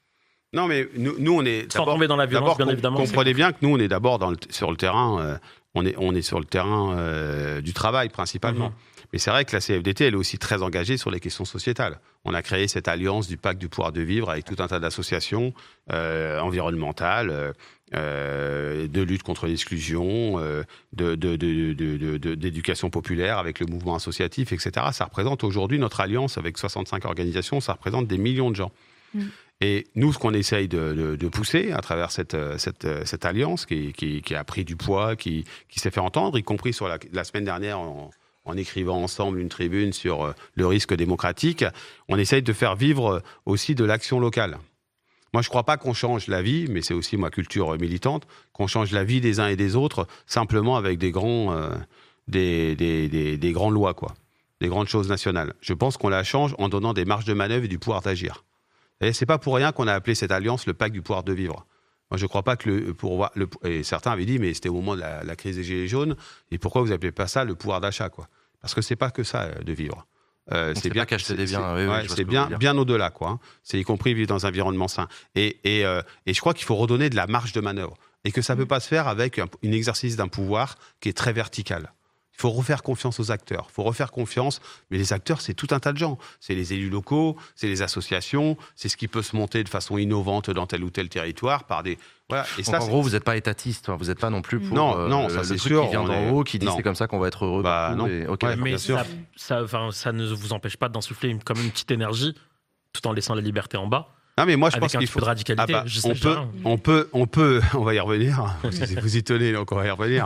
Non, mais nous on est sans tomber dans la violence, bien évidemment. Comprenez bien que nous, on est d'abord sur le terrain, on est sur le terrain du travail principalement. Mais c'est vrai que la CFDT, elle est aussi très engagée sur les questions sociétales. On a créé cette alliance du pacte du pouvoir de vivre avec tout un tas d'associations environnementales, de lutte contre l'exclusion, d'éducation populaire avec le mouvement associatif, etc. Ça représente aujourd'hui notre alliance avec 65 organisations, ça représente des millions de gens. Et nous, ce qu'on essaye de pousser à travers cette alliance qui a pris du poids, qui s'est fait entendre, y compris sur la semaine dernière en écrivant ensemble une tribune sur le risque démocratique, on essaye de faire vivre aussi de l'action locale. Moi, je ne crois pas qu'on change la vie, mais c'est aussi ma culture militante, qu'on change la vie des uns et des autres simplement avec des grandes lois, quoi, des grandes choses nationales. Je pense qu'on la change en donnant des marges de manœuvre et du pouvoir d'agir. Et c'est pas pour rien qu'on a appelé cette alliance le pacte du pouvoir de vivre. Moi, je ne crois pas que et certains avaient dit, mais c'était au moment de la crise des Gilets jaunes, et pourquoi vous n'appelez pas ça le pouvoir d'achat, quoi? Parce que c'est pas que ça, de vivre. C'est bien qu'acheter des biens. C'est bien au-delà, quoi. Hein. C'est y compris vivre dans un environnement sain. Et je crois qu'il faut redonner de la marge de manœuvre. Et que ça ne peut pas se faire avec un exercice d'un pouvoir qui est très vertical. Il faut refaire confiance aux acteurs. Il faut refaire confiance. Mais les acteurs, c'est tout un tas de gens. C'est les élus locaux, c'est les associations, c'est ce qui peut se monter de façon innovante dans tel ou tel territoire par des... Voilà. Et donc, en gros, vous n'êtes pas étatiste. Vous n'êtes pas non plus pour non, ça c'est sûr. Qui vient d'en haut, qui dit c'est comme ça qu'on va être heureux. Non. Mais ça ne vous empêche pas d'insuffler quand même une petite énergie tout en laissant la liberté en bas. Non, mais moi, je pense qu'il faut de radicalité. On va y revenir. Vous y tenez, donc on va y revenir.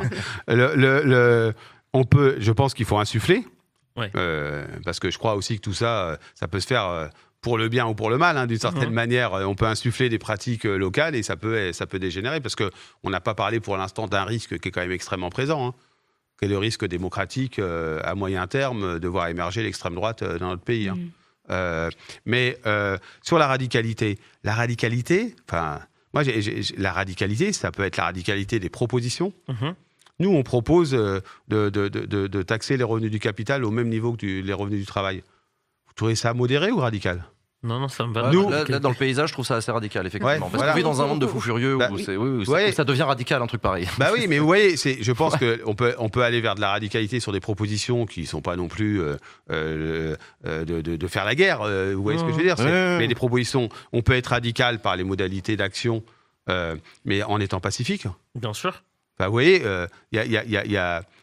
Je pense qu'il faut insuffler. Ouais. Parce que je crois aussi que tout ça, ça peut se faire pour le bien ou pour le mal. Hein, d'une certaine manière, on peut insuffler des pratiques locales et ça peut dégénérer. Parce qu'on n'a pas parlé pour l'instant d'un risque qui est quand même extrêmement présent. Hein, qui est le risque démocratique à moyen terme de voir émerger l'extrême droite dans notre pays. Hein. Mais sur la radicalité, la radicalité, ça peut être la radicalité des propositions. Nous, on propose de taxer les revenus du capital au même niveau que les revenus du travail. Vous trouvez ça modéré ou radical ? Non, ça me va. Là, dans le paysage, je trouve ça assez radical, effectivement. Parce qu'on vit dans un monde de fous furieux où ça devient radical, un truc pareil. Bah oui, mais vous voyez, je pense qu'on peut aller vers de la radicalité sur des propositions qui ne sont pas non plus de faire la guerre. Vous voyez ce que je veux dire ? Mais des propositions, on peut être radical par les modalités d'action, mais en étant pacifique. Bien sûr. Enfin, vous voyez, il y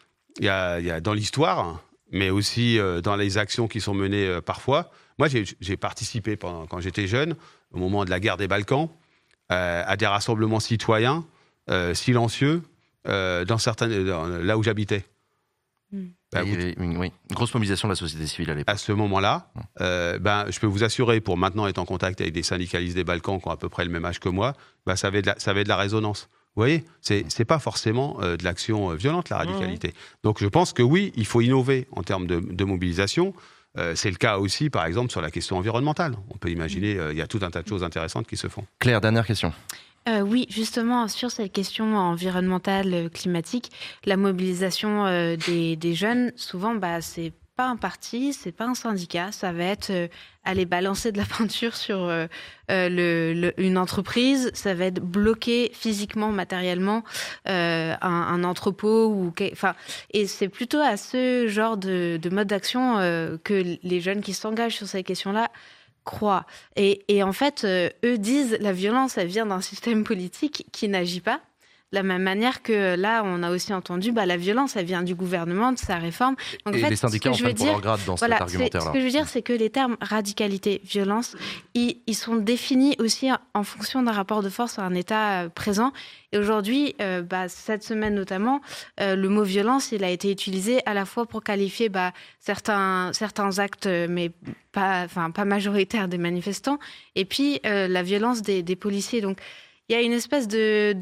a dans l'histoire, mais aussi dans les actions qui sont menées parfois. Moi, j'ai participé quand j'étais jeune, au moment de la guerre des Balkans, à des rassemblements citoyens silencieux là où j'habitais. Une grosse mobilisation de la société civile à l'époque. À ce moment-là, je peux vous assurer, pour maintenant être en contact avec des syndicalistes des Balkans qui ont à peu près le même âge que moi, ça avait de la résonance. Vous voyez, c'est pas forcément de l'action violente, la radicalité. Donc je pense que oui, il faut innover en termes de mobilisation. C'est le cas aussi, par exemple, sur la question environnementale. On peut imaginer, il y a tout un tas de choses intéressantes qui se font. Claire, dernière question. Oui, justement, sur cette question environnementale, climatique, la mobilisation des jeunes, souvent, c'est pas un parti, c'est pas un syndicat, ça va être aller balancer de la peinture sur une entreprise, ça va être bloquer physiquement, matériellement un entrepôt et c'est plutôt à ce genre de mode d'action que les jeunes qui s'engagent sur ces questions-là croient. Et en fait, eux disent la violence, elle vient d'un système politique qui n'agit pas. De la même manière que là, on a aussi entendu, la violence, elle vient du gouvernement, de sa réforme. Donc, et en fait, les syndicats en prennent pour leur grade dans cet argumentaire-là. Ce que je veux dire, c'est que les termes radicalité, violence, ils sont définis aussi en fonction d'un rapport de force à un État présent. Et aujourd'hui, cette semaine notamment, le mot violence, il a été utilisé à la fois pour qualifier certains actes, mais pas majoritaires des manifestants, et puis la violence des policiers. Donc, il y a une espèce c'est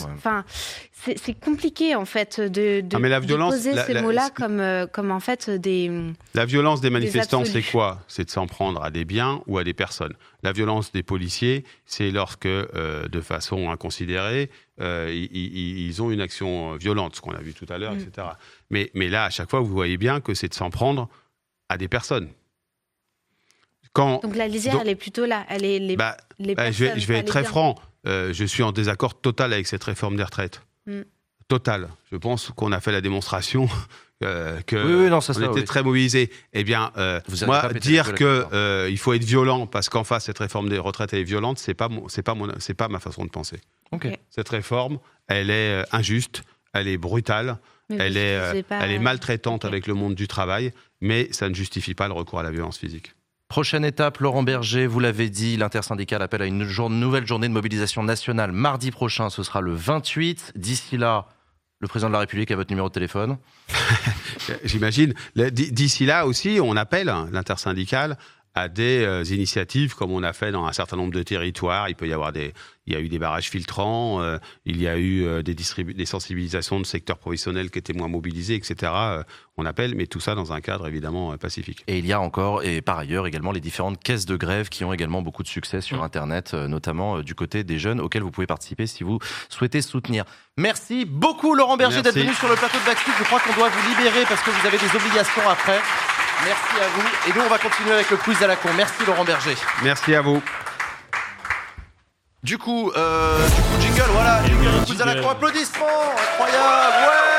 compliqué en fait de poser ces mots-là comme en fait des. La violence des manifestants, c'est quoi ? C'est de s'en prendre à des biens ou à des personnes. La violence des policiers, c'est lorsque, de façon inconsidérée, ils ont une action violente, ce qu'on a vu tout à l'heure, etc. Mais là, à chaque fois, vous voyez bien que c'est de s'en prendre à des personnes. Donc la lisière, elle est plutôt là. Elle est les personnes, je vais être très bien. franc. Je suis en désaccord total avec cette réforme des retraites. Total. Je pense qu'on a fait la démonstration on était très mobilisés. Eh bien, moi, dire qu'il faut être violent parce qu'en face, cette réforme des retraites est violente, c'est pas ma façon de penser. Okay. Cette réforme, elle est injuste, elle est brutale, elle est maltraitante avec le monde du travail, mais ça ne justifie pas le recours à la violence physique. Prochaine étape, Laurent Berger, vous l'avez dit, l'intersyndicale appelle à une nouvelle journée de mobilisation nationale mardi prochain, ce sera le 28. D'ici là, le président de la République a votre numéro de téléphone. J'imagine. D'ici là aussi, on appelle l'intersyndicale à des initiatives comme on a fait dans un certain nombre de territoires. Il y a eu des barrages filtrants, il y a eu des sensibilisations de secteurs professionnels qui étaient moins mobilisés, etc. On appelle, mais tout ça dans un cadre évidemment pacifique. Et il y a encore, et par ailleurs également, les différentes caisses de grève qui ont également beaucoup de succès sur Internet, notamment du côté des jeunes, auxquels vous pouvez participer si vous souhaitez soutenir. Merci beaucoup Laurent Berger d'être venu sur le plateau de Backstage. Je crois qu'on doit vous libérer parce que vous avez des obligations après. Merci à vous. Et nous, on va continuer avec le quiz à la con. Merci Laurent Berger. Merci à vous. Du coup, jingle, voilà. Le quiz à la con, applaudissements. Incroyable, ouais.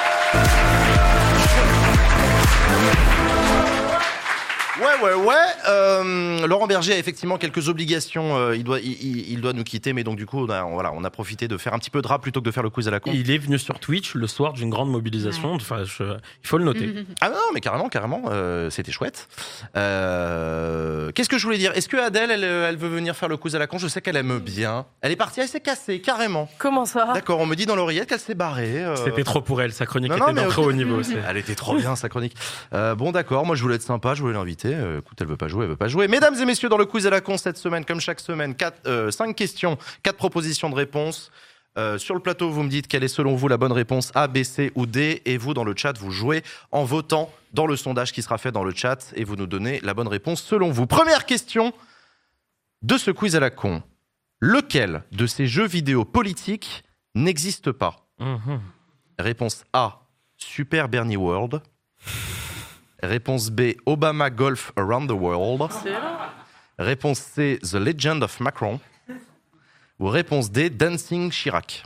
Laurent Berger a effectivement quelques obligations. Il doit nous quitter, mais donc du coup, on a profité de faire un petit peu de rap plutôt que de faire le quiz à la con. Il est venu sur Twitch le soir d'une grande mobilisation. Enfin, il faut le noter. Ah non, mais carrément. C'était chouette. Qu'est-ce que je voulais dire ? Est-ce que Adèle, elle veut venir faire le quiz à la con ? Je sais qu'elle aime bien. Elle est partie, elle s'est cassée, carrément. Comment ça ? D'accord, on me dit dans l'oreillette qu'elle s'est barrée. C'était trop pour elle, sa chronique était d'un très haut niveau. Elle était trop bien, sa chronique. Bon, d'accord, moi je voulais être sympa, je voulais l'inviter. Écoute, elle veut pas jouer. Mesdames et messieurs, dans le quiz à la con cette semaine, comme chaque semaine, 5 questions, 4 propositions de réponse. Sur le plateau, vous me dites quelle est selon vous la bonne réponse A, B, C ou D. Et vous, dans le chat, vous jouez en votant dans le sondage qui sera fait dans le chat. Et vous nous donnez la bonne réponse selon vous. Première question de ce quiz à la con. Lequel de ces jeux vidéo politiques n'existe pas ? Réponse A, Super Bernie World. Réponse B, Obama Golf Around the World. Réponse C, The Legend of Macron. Ou réponse D, Dancing Chirac.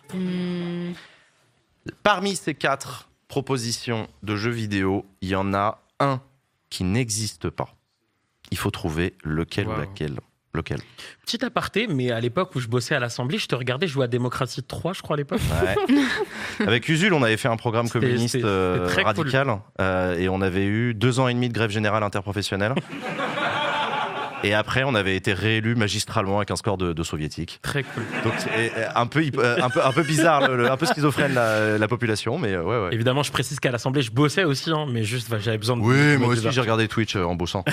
Parmi ces 4 propositions de jeux vidéo, il y en a un qui n'existe pas. Il faut trouver lequel ou laquelle. Lequel ? Petit aparté, mais à l'époque où je bossais à l'Assemblée, je te regardais jouer à Démocratie 3, je crois, à l'époque. Ouais. Avec Usul, on avait fait un programme communiste radical. Cool. Et on avait eu 2 ans et demi de grève générale interprofessionnelle. Et après, on avait été réélu magistralement avec un score de soviétique. Très cool. Donc, un peu bizarre, un peu schizophrène la population, mais ouais. Évidemment, je précise qu'à l'Assemblée, je bossais aussi, mais juste, j'avais besoin de... Oui, moi aussi, j'ai regardé Twitch en bossant.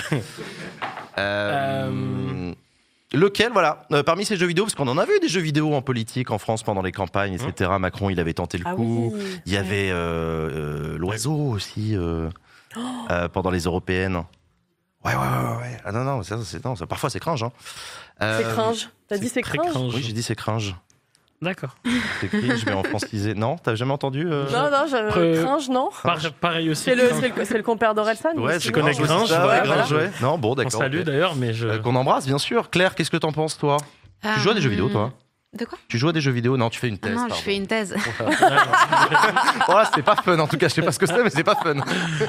Lequel, voilà, parmi ces jeux vidéo, parce qu'on en a vu des jeux vidéo en politique en France pendant les campagnes, etc. Macron, il avait tenté le coup. Oui. Il y avait l'oiseau aussi pendant les européennes. Ouais. Ah non, ça, parfois c'est cringe. Hein. C'est cringe. T'as dit c'est cringe ? Oui, j'ai dit c'est cringe. D'accord. C'est écrit, je vais en franciser. Non, t'as jamais entendu Non, cringe, non. Pareil aussi. C'est le compère d'Orelsan. Ouais, je connais Gringe. Ouais. Non, bon, d'accord. On salue d'ailleurs, mais qu'on embrasse, bien sûr. Claire, qu'est-ce que t'en penses, toi ? Tu joues à des jeux vidéo, toi ? De quoi ? Tu joues à des jeux vidéo ? Non, tu fais une thèse. Non, je fais une thèse. Voilà, c'est pas fun en tout cas. Je sais pas ce que c'est, mais c'est pas fun.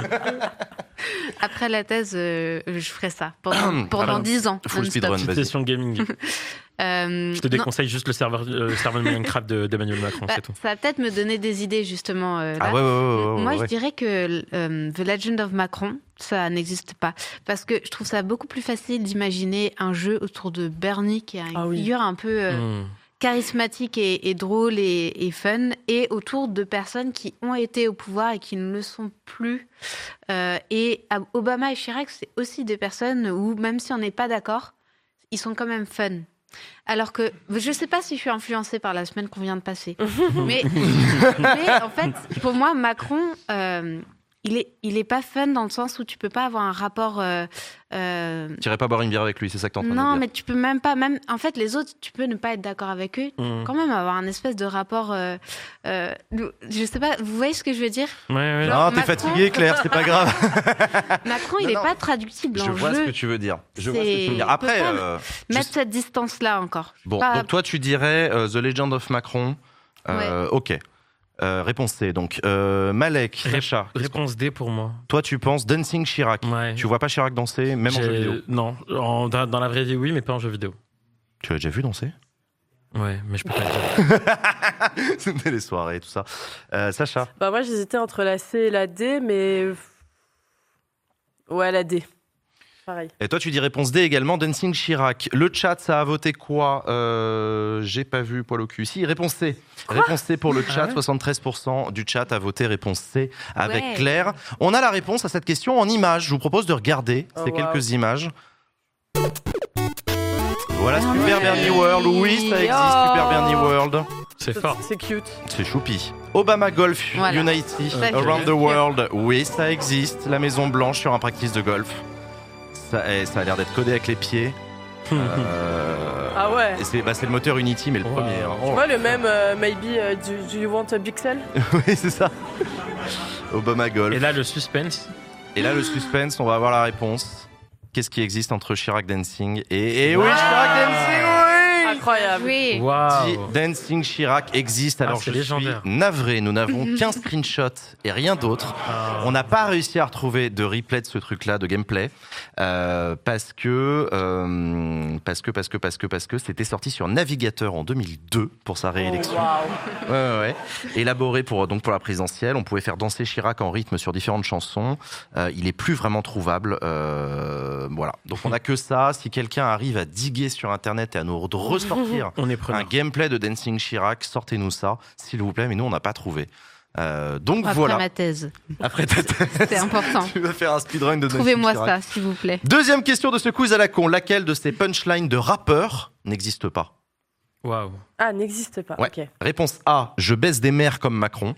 Après la thèse, je ferai ça pendant 10 ans. Full speedrun, vas-y. Session de gaming. Je te déconseille juste le serveur de Minecraft d'Emmanuel Macron, c'est tout. Ça va peut-être me donner des idées justement. Là. Ah ouais. Moi, je dirais que The Legend of Macron, ça n'existe pas. Parce que je trouve ça beaucoup plus facile d'imaginer un jeu autour de Bernie, qui a une figure un peu charismatique et drôle et fun, et autour de personnes qui ont été au pouvoir et qui ne le sont plus. Et Obama et Chirac, c'est aussi des personnes où, même si on n'est pas d'accord, ils sont quand même fun. Alors que, je ne sais pas si je suis influencée par la semaine qu'on vient de passer, mais en fait, pour moi, Macron, il est pas fun dans le sens où tu peux pas avoir un rapport. T'irais pas boire une bière avec lui, c'est ça que t'es en train de Non, dire. mais tu peux même pas. En fait, les autres, tu peux ne pas être d'accord avec eux. Quand même avoir un espèce de rapport. Je sais pas. Vous voyez ce que je veux dire? Ouais. Non, t'es Macron- fatigué, Claire, c'est pas grave. Macron, il est pas traductible en Je vois jeu. ce que tu veux dire. Je vois ce C'est- que tu veux dire. il peut Après, pas mettre cette distance-là encore. bon, Pas- donc toi tu dirais The Legend of Macron. Ok. Réponse C. Donc Malek, Sacha. Réponse D pour moi. Toi tu penses Dancing Chirac. Ouais. Tu vois pas Chirac danser, même en jeu vidéo. Non, dans la vraie vie, oui, mais pas en jeu vidéo. Tu l'as déjà vu danser? Ouais, mais je peux pas le dire. C'était les soirées, tout ça. Sacha. Bah moi j'hésitais entre la C et la D, mais ouais, la D. Pareil. Et toi, tu dis réponse D également, Dancing Chirac. Le chat, ça a voté quoi? J'ai pas vu poil au cul. Si, réponse C. Réponse C pour le chat. ouais 73% du chat a voté réponse C avec Ouais. Claire. On a la réponse à cette question en images. Je vous propose de regarder Oh, ces wow. quelques images. Voilà Super Bernie World. Oui, ça existe, Oh. Super Bernie World. C'est fort. C'est cute. C'est choupi. Obama Golf Voilà. Unity Ça, je Around the veux. World. Oui, ça existe. La Maison Blanche sur un practice de golf. Ça a l'air d'être codé avec les pieds. Ah ouais. Et c'est le moteur Unity, mais le Wow. premier. hein. Tu vois le même maybe do you want a Pixel? Oui, c'est ça. Obama Golf. Et là, le suspense. Et là, le suspense, on va avoir la réponse. Qu'est-ce qui existe entre Chirac Dancing et oui, Wow. Chirac Dancing, oui. Incroyable. Oui. Waouh. Dancing Chirac existe. Alors c'est je légendaire. suis navré, nous n'avons qu'un screenshot et rien d'autre. On n'a pas réussi à retrouver de replay de ce truc-là, de gameplay, parce que c'était sorti sur navigateur en 2002 pour sa réélection. Oh, waouh. Ouais. Élaboré pour la présidentielle, on pouvait faire danser Chirac en rythme sur différentes chansons. Il est plus vraiment trouvable. Voilà. Donc on n'a que ça. Si quelqu'un arrive à diguer sur Internet et à nous ressortir On est un preneur. gameplay de Dancing Chirac, sortez-nous ça, s'il vous plaît. Mais nous, on n'a pas trouvé. Donc Après voilà. ma thèse. Après ta thèse, C'est important. tu vas faire un speedrun de Dancing Trouvez-moi Chirac. ça, s'il vous plaît. Deuxième question de ce quiz à la con. Laquelle de ces punchlines de rappeurs n'existe pas? Waouh. Ah, n'existe pas. Ouais. Ok. Réponse A, je baisse des mères comme Macron.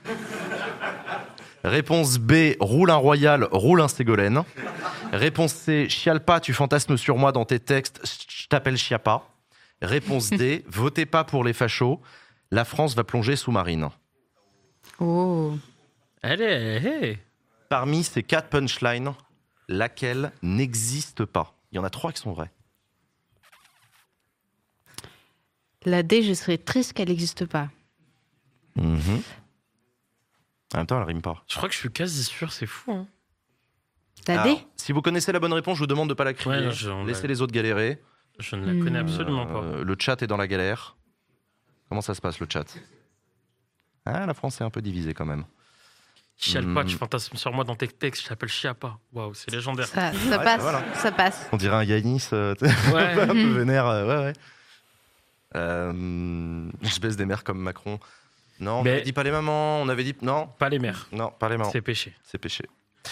Réponse B, roule un royal, roule un Ségolène. Réponse C, chiale pas, tu fantasmes sur moi dans tes textes, je t'appelle Chiappa. Réponse D, votez pas pour les fachos, la France va plonger sous-marine. Oh. Allez. Parmi ces 4 punchlines, laquelle n'existe pas? Il y en a 3 qui sont vraies. La D, je serais triste qu'elle n'existe pas. Mhm. En même temps, elle rime pas. Je crois que je suis quasi sûr, c'est fou. Hein. La Alors, D si vous connaissez la bonne réponse, je vous demande de pas la crier. Ouais, on Laissez l'a- les autres galérer. Je ne la connais absolument pas. Le chat est dans la galère. Comment ça se passe, le chat? Ah, la France est un peu divisée quand même. Chiale pas, tu fantasmes sur moi dans tes textes, je t'appelle Chiappa. Waouh, c'est légendaire. Ça Ouais, passe, voilà. ça passe. On dirait un Yanis Ouais. un peu vénère. Ouais. Je baisse des mères comme Macron. Non, on Mais- avait dit pas les mamans. On avait dit non, Pas les mères. non, pas les mamans. C'est péché. C'est péché.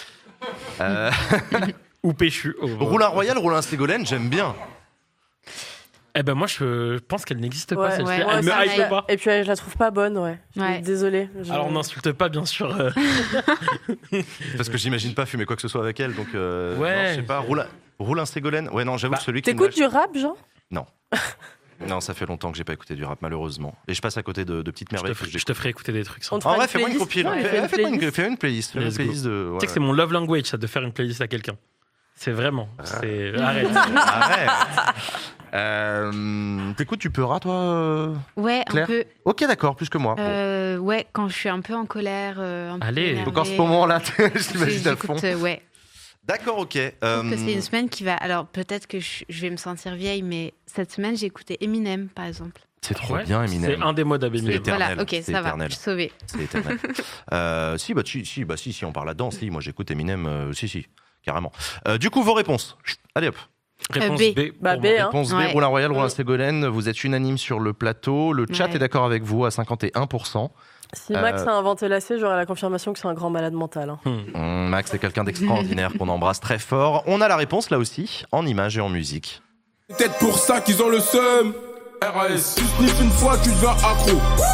Ou péchu. Oh, Roule un royal, roule un Ségolène, j'aime bien. Eh ben moi, je pense qu'elle n'existe pas, Ouais, celle-ci. ouais, Elle moi, me ça hype m'aille. pas. Et puis je la trouve pas bonne, ouais. Ouais. Désolée. Alors on n'insulte pas, bien sûr. Parce que j'imagine pas fumer quoi que ce soit avec elle. Donc, Ouais. non, je sais pas. Roule un Ségolène. Ouais, non, j'avoue Bah, que celui qui. T'écoutes du rap, Jean? Non, ça fait longtemps que j'ai pas écouté du rap, malheureusement. Et je passe à côté de petites merveilles que Je te ferai écouter des trucs sans. On te En fera vrai, une fais-moi une playlist. compile. Ouais, Fais fais une playlist. Fais une Let's playlist de. Tu sais que c'est mon love language, ça, de faire une playlist à quelqu'un. C'est vraiment. C'est... Arrête. Arrête. T'écoutes du Peura, toi Ouais, Claire un peu. Ok, d'accord, plus que moi. Bon. Ouais, quand je suis un peu en colère. Un peu Allez. énervée, Donc en ce moment-là, j'imagine à fond. j'écoute, ouais. D'accord, ok. Je trouve que c'est une semaine qui va. Alors peut-être que je vais me sentir vieille, mais cette semaine j'ai écouté Eminem par exemple. C'est trop Ouais, bien, Eminem. C'est indémodable, C'est Eminem. éternel, Voilà, ok, c'est ça va, éternel. je suis sauvée. C'est éternel. Si, on parle là-dedans. Si, moi j'écoute Eminem. Si, carrément. Du coup, vos réponses. Chut, allez hop. Réponse B. B. Bah, pour B, moi. hein. Réponse B, Ouais. Roulin Royal, Roulin Ségolène. Vous êtes unanime sur le plateau. Le chat Ouais. est d'accord avec vous à 51%. Si Max a inventé la C, j'aurai la confirmation que c'est un grand malade mental. Hein. Max est quelqu'un d'extraordinaire qu'on embrasse très fort. On a la réponse là aussi, en images et en musique. Peut-être pour ça qu'ils ont le seum. RAS, tu sniffes une fois, tu deviens accro. Je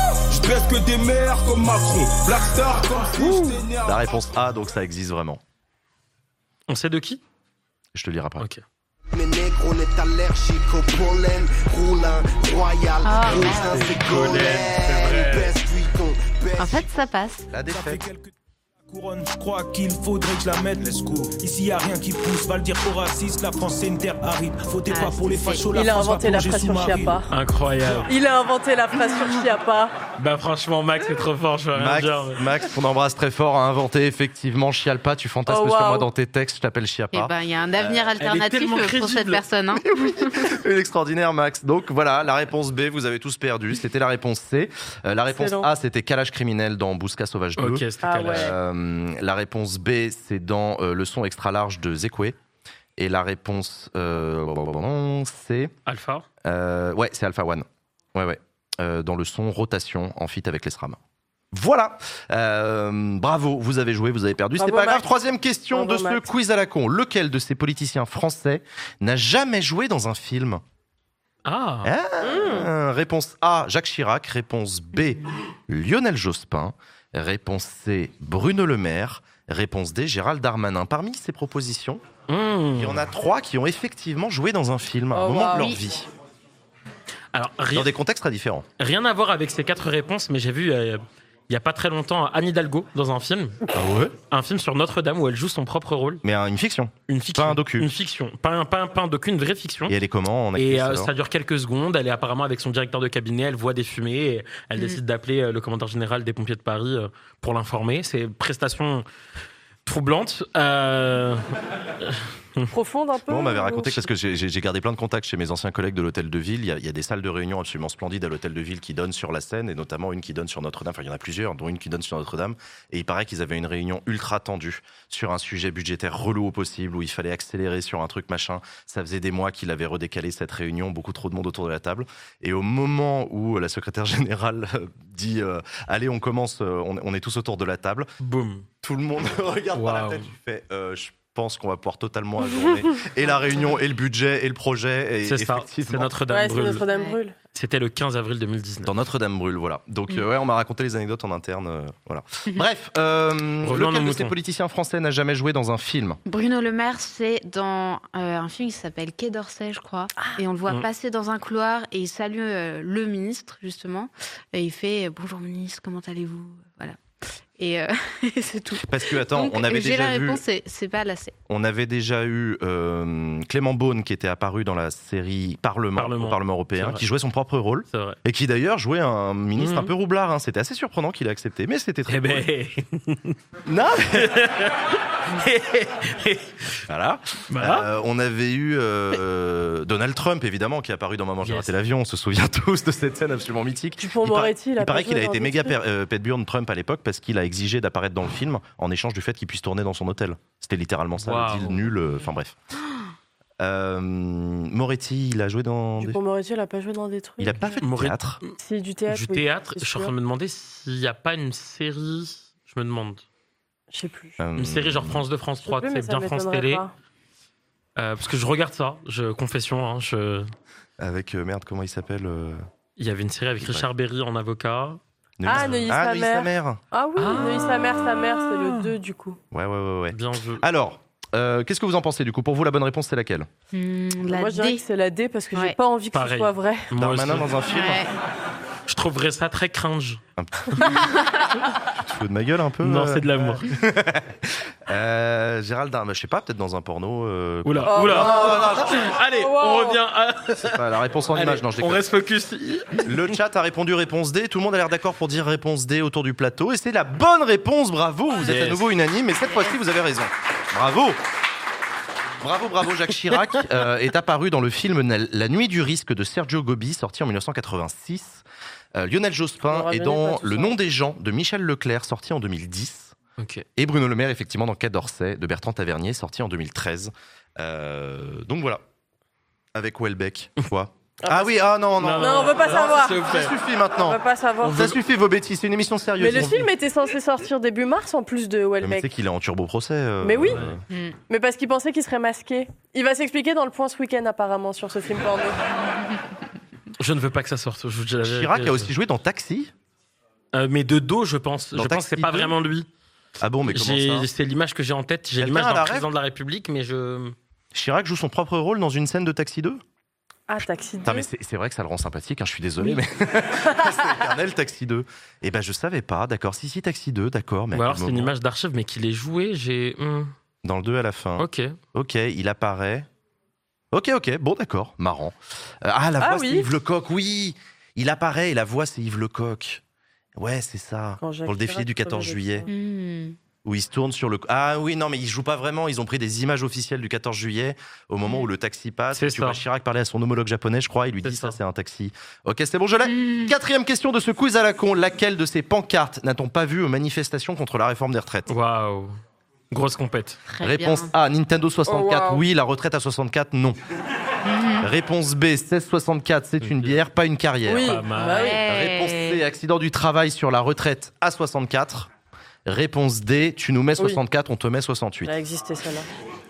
baisse que des mères comme Macron. Blackstar comme La réponse A, donc ça existe vraiment. On sait de qui? Je te le dirai après. Ok. Mes nègres, on est allergiques au pollen. Roulin, royal, roulin, c'est golem. Baisse cuiton, baisse. En fait, ça passe. La défaite. couronne, je crois qu'il faudrait que je la mette, let's go. Ici y a rien qui pousse, va le dire aux racistes, la France c'est une terre aride. Votez pas pour les fachos, la Il a France va inventé la plonger phrase sous sur marine. Chiappa. Incroyable. Il a inventé la phrase sur Chiappa. Bah franchement, Max, c'est trop fort, je peux rien dire. Max, qu'on embrasse très fort, a inventé effectivement Chialpa. Tu fantasmes sur moi dans tes textes, je t'appelle Eh Chiappa. ben, il y a un avenir alternatif tellement pour crédible. cette personne. Hein. Une extraordinaire, Max. Donc voilà, la réponse B, vous avez tous perdu. C'était la réponse C. La réponse Excellent. A, c'était Calage criminel dans Bousca Sauvage 2. Ok, c'était Ah calage. ouais. La réponse B, c'est dans le son extra large de Zekwe. Et la réponse c'est Alpha. ouais, c'est Alpha One. Ouais. Dans le son rotation en feat avec les SRAM. Voilà. Bravo, vous avez joué, vous avez perdu. Bravo, C'était pas grave. Max. Troisième question Bravo, de ce Max. quiz à la con. Lequel de ces politiciens français n'a jamais joué dans un film? Ah. Réponse A, Jacques Chirac. Réponse B, Lionel Jospin. Réponse C, Bruno Le Maire. Réponse D, Gérald Darmanin. Parmi ces propositions, il y en a 3 qui ont effectivement joué dans un film à un Oh, moment de leur oui. vie, Alors, dans des contextes très différents. rien à voir avec ces 4 réponses, mais j'ai vu il y a pas très longtemps Anne Hidalgo dans un film. Ah ouais? Un film sur Notre-Dame où elle joue son propre rôle. Mais une fiction. Une fiction. Pas un docu. Une fiction. Pas un docu, une vraie fiction. Et elle est comment en Et actrice, alors ça dure quelques secondes. Elle est apparemment avec son directeur de cabinet. Elle voit des fumées. Et elle décide d'appeler le commandant général des pompiers de Paris pour l'informer. C'est une prestation troublante. Profonde un peu. Moi, on m'avait ou- raconté, parce que j'ai gardé plein de contacts chez mes anciens collègues de l'hôtel de ville. Il y a des salles de réunion absolument splendides à l'hôtel de ville qui donnent sur la Seine, et notamment une qui donne sur Notre-Dame. Enfin, il y en a plusieurs, dont une qui donne sur Notre-Dame. Et il paraît qu'ils avaient une réunion ultra tendue sur un sujet budgétaire relou au possible, où il fallait accélérer sur un truc machin. Ça faisait des mois qu'il avait redécalé cette réunion, beaucoup trop de monde autour de la table. Et au moment où la secrétaire générale dit allez, on commence, on est tous autour de la table, Boum. tout le monde regarde par la Waouh. tête, tu fais je pense qu'on va pouvoir totalement ajourner et la réunion et le budget et le projet. Et C'est ça. effectivement, C'est Notre-Dame Ouais, c'est brûle. Notre-Dame Ouais. brûle. C'était le 15 avril 2019. Dans Notre-Dame brûle, voilà. Donc ouais, on m'a raconté les anecdotes en interne, voilà. Bref, Revenons à lequel nos de ces moutons. politiciens français n'a jamais joué dans un film? Bruno Le Maire, c'est dans un film qui s'appelle Quai d'Orsay, je crois. Et on le voit passer dans un couloir et il salue le ministre, justement. Et il fait Bonjour ministre, comment allez-vous? Voilà. Et c'est tout. Parce que attends, Donc, on avait j'ai la déjà vu, réponse, c'est pas la C. on avait déjà eu Clément Beaune qui était apparu dans la série Parlement au Parlement C'est européen, vrai. qui jouait son propre rôle. C'est vrai. Et qui d'ailleurs jouait un ministre Mhm. un peu roublard. Hein. C'était assez surprenant qu'il ait accepté, mais c'était très Eh cool. ben. Non, voilà. Voilà. On avait eu Donald Trump, évidemment, qui est apparu dans Maman, j'ai Yes. raté l'avion. On se souvient tous de cette scène absolument mythique. Dupond-Moretti, Il paraît qu'il a pas joué été dans méga des trucs. pet burn Trump à l'époque parce qu'il a exigé d'apparaître dans le film en échange du fait qu'il puisse tourner dans son hôtel. C'était littéralement ça, Waouh. le deal nul. Enfin bref. Moretti, il a joué dans. Dupond-Moretti, il a pas joué dans des trucs. Il a pas fait de Moretti- théâtre. Si, du théâtre. Du oui, théâtre, c'est je suis en sûr. train de me demander s'il n'y a pas une série. Je me demande. Je sais plus. Une série genre France 2, France Je sais 3, plus, c'est mais ça bien France m'étonnerait Télé. pas. Parce que je regarde ça, confession. Hein, Avec merde, comment il s'appelle il y avait une série avec Richard Berry en avocat. Ah, Neuilly, sa Neuilly, mère. sa mère. Ah oui, Ah. Neuilly, sa mère, c'est le 2 du coup. Ouais. Bien vu. Alors, qu'est-ce que vous en pensez du coup? Pour vous, la bonne réponse, c'est laquelle? La Moi, je dirais D. que c'est la D parce que j'ai Ouais. pas envie que ce Pareil. soit vrai. Moi Darmanin aussi. dans un film? Ouais. Je trouverais ça très cringe. Tu te fous de ma gueule un peu? Non, c'est de l'amour. Gérald Darmanin, je sais pas, peut-être dans un porno. Oula, Oh, oula. Allez, Wow. on revient à. C'est pas la réponse en Allez, image, non, je on déconne. reste focus. Le chat a répondu réponse D. Tout le monde a l'air d'accord pour dire réponse D autour du plateau. Et c'est la bonne réponse, bravo. Vous êtes à Yes. nouveau unanime, et cette fois-ci, vous avez raison. Bravo. Bravo, Jacques Chirac est apparu dans le film La Nuit du risque de Sergio Gobi, sorti en 1986. Lionel On Jospin aura est donné dans pas tout Le ça. nom des gens de Michel Leclerc, sorti en 2010. Ok. Et Bruno Le Maire, effectivement, dans Quai d'Orsay de Bertrand Tavernier, sorti en 2013. Donc voilà. Avec Houellebecq. Quoi? Ah oui, non. Non, on veut pas savoir. s'il vous Ça plaît. suffit On maintenant. va pas savoir. Ça suffit vos bêtises, c'est une émission sérieuse. Mais le film était censé sortir début mars en plus de Mais tu sais Houellebecq. qu'il est en turbo procès. Mais oui. Mm. Mais parce qu'il pensait qu'il serait masqué. Il va s'expliquer dans le point ce week-end apparemment sur ce film porno. Je ne veux pas que ça sorte. Je vous dis la vérité. Chirac a aussi joué dans Taxi. Mais de dos, je pense. Dans Je pense que c'est Taxi pas 2? vraiment lui. Ah bon, mais comment ça? C'est l'image que j'ai en tête. J'ai Quelqu'un l'image à la d'un rêve président de la République, mais je... Chirac joue son propre rôle dans une scène de Taxi 2? Ah, Taxi 2. Putain, mais c'est vrai que ça le rend sympathique, hein, je suis désolé, mais c'est éternel Taxi 2. Eh ben je savais pas, d'accord. Si, Taxi 2, d'accord. Mais Ou à alors quel c'est une moment image d'archive, mais qu'il ait joué, j'ai... Dans le 2 à la fin. Ok. Ok, il apparaît. Ok, bon, d'accord, marrant. La voix, oui. c'est Yves Lecoq, oui. Il apparaît et la voix, c'est Yves Lecoq. Ouais, c'est ça. Quand Jacques Pour le défilé Chirac du 14 prenait juillet. Hmm. Où il se tourne sur le... Ah oui, non, mais ils jouent pas vraiment. Ils ont pris des images officielles du 14 juillet au moment où le taxi passe. C'est Tu ça. vois Chirac parler à son homologue japonais, je crois. Il lui dit C'est ça. ça, c'est un taxi. Ok, c'est bon, je l'ai. Quatrième question de ce quiz à la con. Laquelle de ces pancartes n'a-t-on pas vu aux manifestations contre la réforme des retraites? Waouh. Grosse compète. Très Réponse bien. A, Nintendo 64, Oh, wow. oui. La retraite à 64, non. Réponse B, 1664, c'est une bière, pas une carrière. Oui, Pas mal. bah oui. Réponse C, accident du travail sur la retraite à 64. Réponse D, tu nous mets 64, on te met 68. Elle a existé celle-là.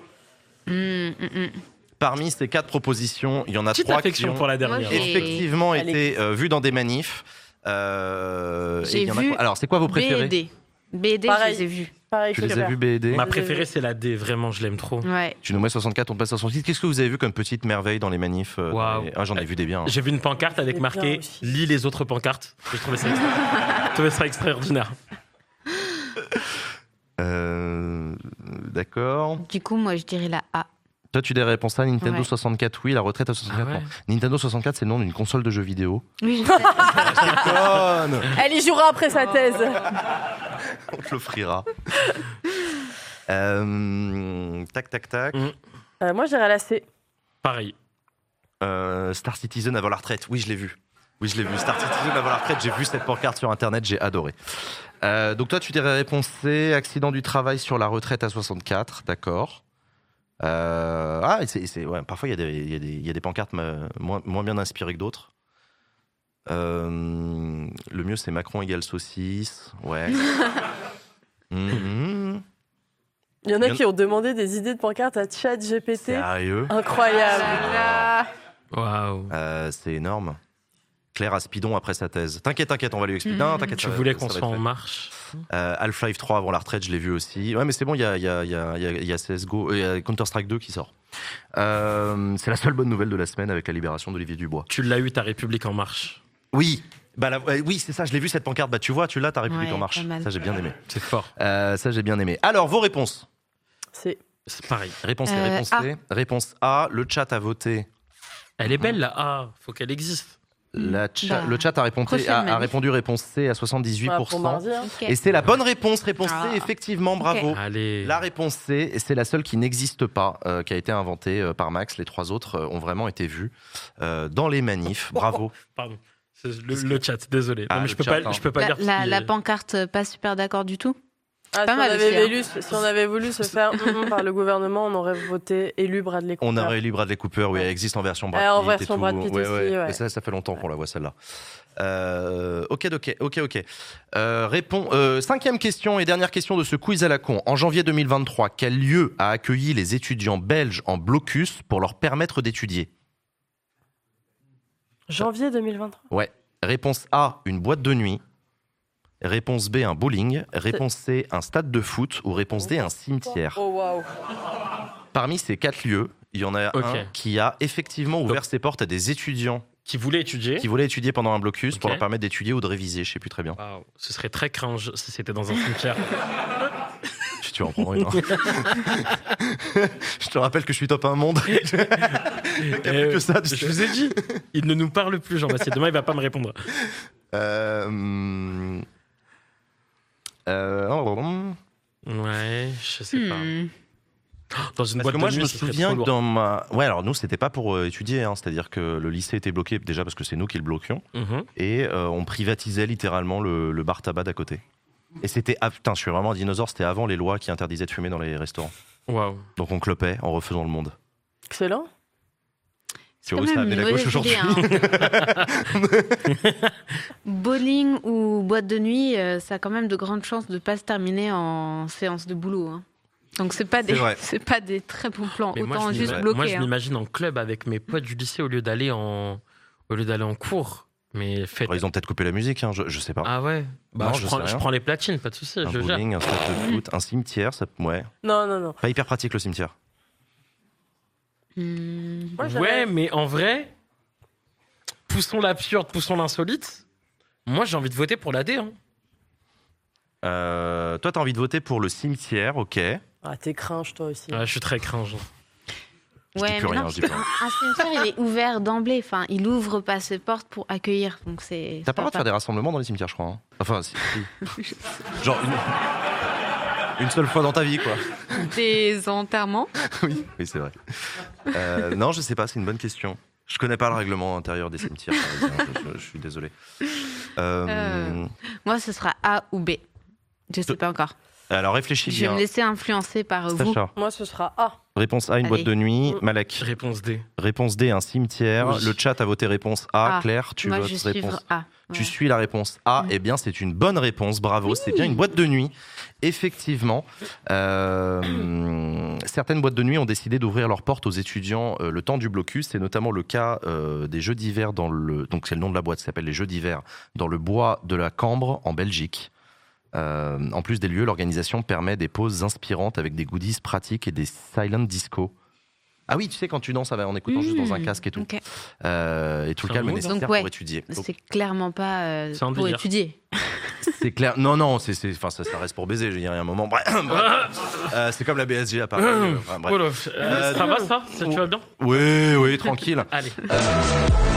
Parmi ces 4 propositions, il y en a Petite 3 qui affection ont pour la dernière. Moi, j'ai- effectivement Elle été vues dans des manifs. Et J'ai il y en a vu quoi Alors, c'est quoi vos B préférés et D. B et D, Pareil. je les ai vus. Pareil Tu que les as Pierre. vus B et D Ma préférée, c'est la D. Vraiment, je l'aime trop. Ouais. Tu nous mets 64, on te met 68. Qu'est-ce que vous avez vu comme petite merveille dans les manifs Waouh. J'en ai vu des biens. Hein. J'ai vu une pancarte avec C'est marqué bien aussi. « Lis les autres pancartes ». Je trouvais ça je trouvais ça extraordinaire. D'accord. Du coup, moi, je dirais la A. Toi, tu dirais réponse A, Nintendo Ouais. 64, oui. La retraite à 64, Ah ouais. non. Nintendo 64, c'est le nom d'une console de jeux vidéo. Oui, je sais. Conne. Elle y jouera après sa thèse. On te l'offrira. Tac. Moi, je dirais la C. Pareil. Star Citizen avant la retraite. Oui, je l'ai vu. Star Citizen avant la retraite. J'ai vu cette pancarte sur Internet. J'ai adoré. Donc toi, tu dirais réponse C. Accident du travail sur la retraite à 64. D'accord. Ouais, parfois, il y a des pancartes moins bien inspirées que d'autres. Le mieux, c'est Macron égale saucisse. Ouais. Il y en a qui ont demandé des idées de pancartes à ChatGPT. Sérieux? Incroyable. Waouh. C'est énorme. Claire Aspidon après sa thèse. T'inquiète, on va lui expliquer. Non, t'inquiète. Tu ça va- voulais ça qu'on va soit être en fait. marche. Half-Life 3 avant la retraite, je l'ai vu aussi. Ouais, mais c'est bon, il y a CSGO, il y a Counter-Strike 2 qui sort. C'est la seule bonne nouvelle de la semaine avec la libération d'Olivier Dubois. Tu l'as eu, ta République en marche. Oui, oui, c'est ça, je l'ai vu cette pancarte. Tu vois, tu l'as, ta République Ouais, en marche. pas mal. Ça, j'ai bien aimé. C'est fort. Ça, j'ai bien aimé. Alors, vos réponses. C'est C'est pareil. Réponse C. Réponse A, le chat a voté. Elle est belle, la A. Faut qu'elle existe. Le chat a prochaine a manif. répondu réponse C à 78%. pour mardi. Hein. Ok. Et c'est la bonne réponse. Réponse Ah. C, effectivement, bravo. Allez. La réponse C, c'est la seule qui n'existe pas, qui a été inventée par Max. Les 3 autres ont vraiment été vus dans les manifs. Bravo. Pardon. C'est le chat, désolé. Ah, Non, mais le je peux chat, pas, hein. je peux pas dire. La pancarte, pas super d'accord du tout. Ah, Pas si, mal on aussi, avait si on avait voulu se faire par le gouvernement, on aurait voté élu Bradley Cooper. On aurait élu Bradley Cooper, oui, elle existe en version Brad Pitt. En version et tout. Brad Pitt aussi, ouais. Et ça fait longtemps qu'on la voit celle-là. Ok. 5e question et dernière question de ce quiz à la con. En janvier 2023, quel lieu a accueilli les étudiants belges en blocus pour leur permettre d'étudier? Janvier 2023. Ouais. Réponse A, une boîte de nuit. Réponse B, un bowling. Réponse C, un stade de foot. Ou réponse D, un cimetière. Oh waouh. Parmi ces 4 lieux, il y en a Ok. un qui a effectivement ouvert ses portes à des étudiants Qui voulait étudier. qui voulaient étudier pendant un blocus pour Ok. leur permettre d'étudier ou de réviser, je sais plus très bien. Waouh. Ce serait très cringe si c'était dans un cimetière. Tu vas en prendre une. Hein. Je te rappelle que je suis top 1 monde. Il y a plus que ça, tu Je sais. vous ai dit, il ne nous parle plus, Jean-Baptiste. Demain, il va pas me répondre. Ouais, je sais pas. Dans une Parce boîte que moi, de je nuit, me ce serait souviens trop que lourd. dans ma. Ouais, alors nous, c'était pas pour étudier, hein. C'est-à-dire que le lycée était bloqué, déjà parce que c'est nous qui le bloquions, Mhm. et on privatisait littéralement le bar tabac d'à côté. Et c'était. Ah putain, je suis vraiment un dinosaure, c'était avant les lois qui interdisaient de fumer dans les restaurants. Waouh. Donc on clopait en refaisant le monde. Excellent. Tu vois où ça a amené la gauche aujourd'hui? Bowling ou boîte de nuit, ça a quand même de grandes chances de pas se terminer en séance de boulot. Hein. Donc c'est pas vrai. c'est pas des très bons plans. Mais Autant moi, juste ouais. bloquer. Moi, je hein. m'imagine en club avec mes potes du lycée au lieu d'aller en cours. Mais faites... Ils ont peut-être coupé la musique, hein, je sais pas. Ah ouais. Non, je prends les platines, pas de souci. Un bowling, un stade de foot, un cimetière, ça... ouais. Non. Pas hyper pratique le cimetière. Ouais, mais en vrai, poussons l'absurde, poussons l'insolite. Moi, j'ai envie de voter pour la D. Hein. Toi, t'as envie de voter pour le cimetière, ok. Ah, t'es cringe, toi aussi. Je suis très cringe. Je dis plus rien. Un cimetière, il est ouvert d'emblée. Enfin, il ouvre pas ses portes pour accueillir. Donc T'as pas le droit de faire des rassemblements dans les cimetières, je crois. Hein. Enfin, si. Genre une seule fois dans ta vie, quoi. Des enterrements. Oui, c'est vrai. Non, je sais pas, c'est une bonne question. Je connais pas le règlement intérieur des cimetières. Je suis désolé. Moi, ce sera A ou B. Je sais pas encore. Alors réfléchis bien. Je vais me laisser influencer par vous. Moi, ce sera A. Réponse A, une boîte de nuit. Malek. Réponse D. Réponse D, un cimetière. Oui. Le chat a voté réponse A. Claire, tu votes réponse A. Tu suis la réponse A. Eh bien, c'est une bonne réponse. Bravo. C'est bien une boîte de nuit. Effectivement, certaines boîtes de nuit ont décidé d'ouvrir leurs portes aux étudiants le temps du blocus. C'est notamment le cas des Jeux d'hiver donc c'est le nom de la boîte, ça s'appelle les Jeux d'hiver, dans le bois de la Cambre, en Belgique. En plus des lieux, l'organisation permet des pauses inspirantes avec des goodies pratiques et des silent disco. Ah oui, tu sais, quand tu danses en écoutant juste dans un casque et tout. Okay. Et tout le calme nécessaire pour étudier. Donc, c'est clairement pas pour étudier. C'est clair. Non, ça reste pour baiser, je veux dire, il y a un moment. Bref. C'est comme la BSG à Paris. Ça va, ça tu vas bien? Oui, tranquille. Allez.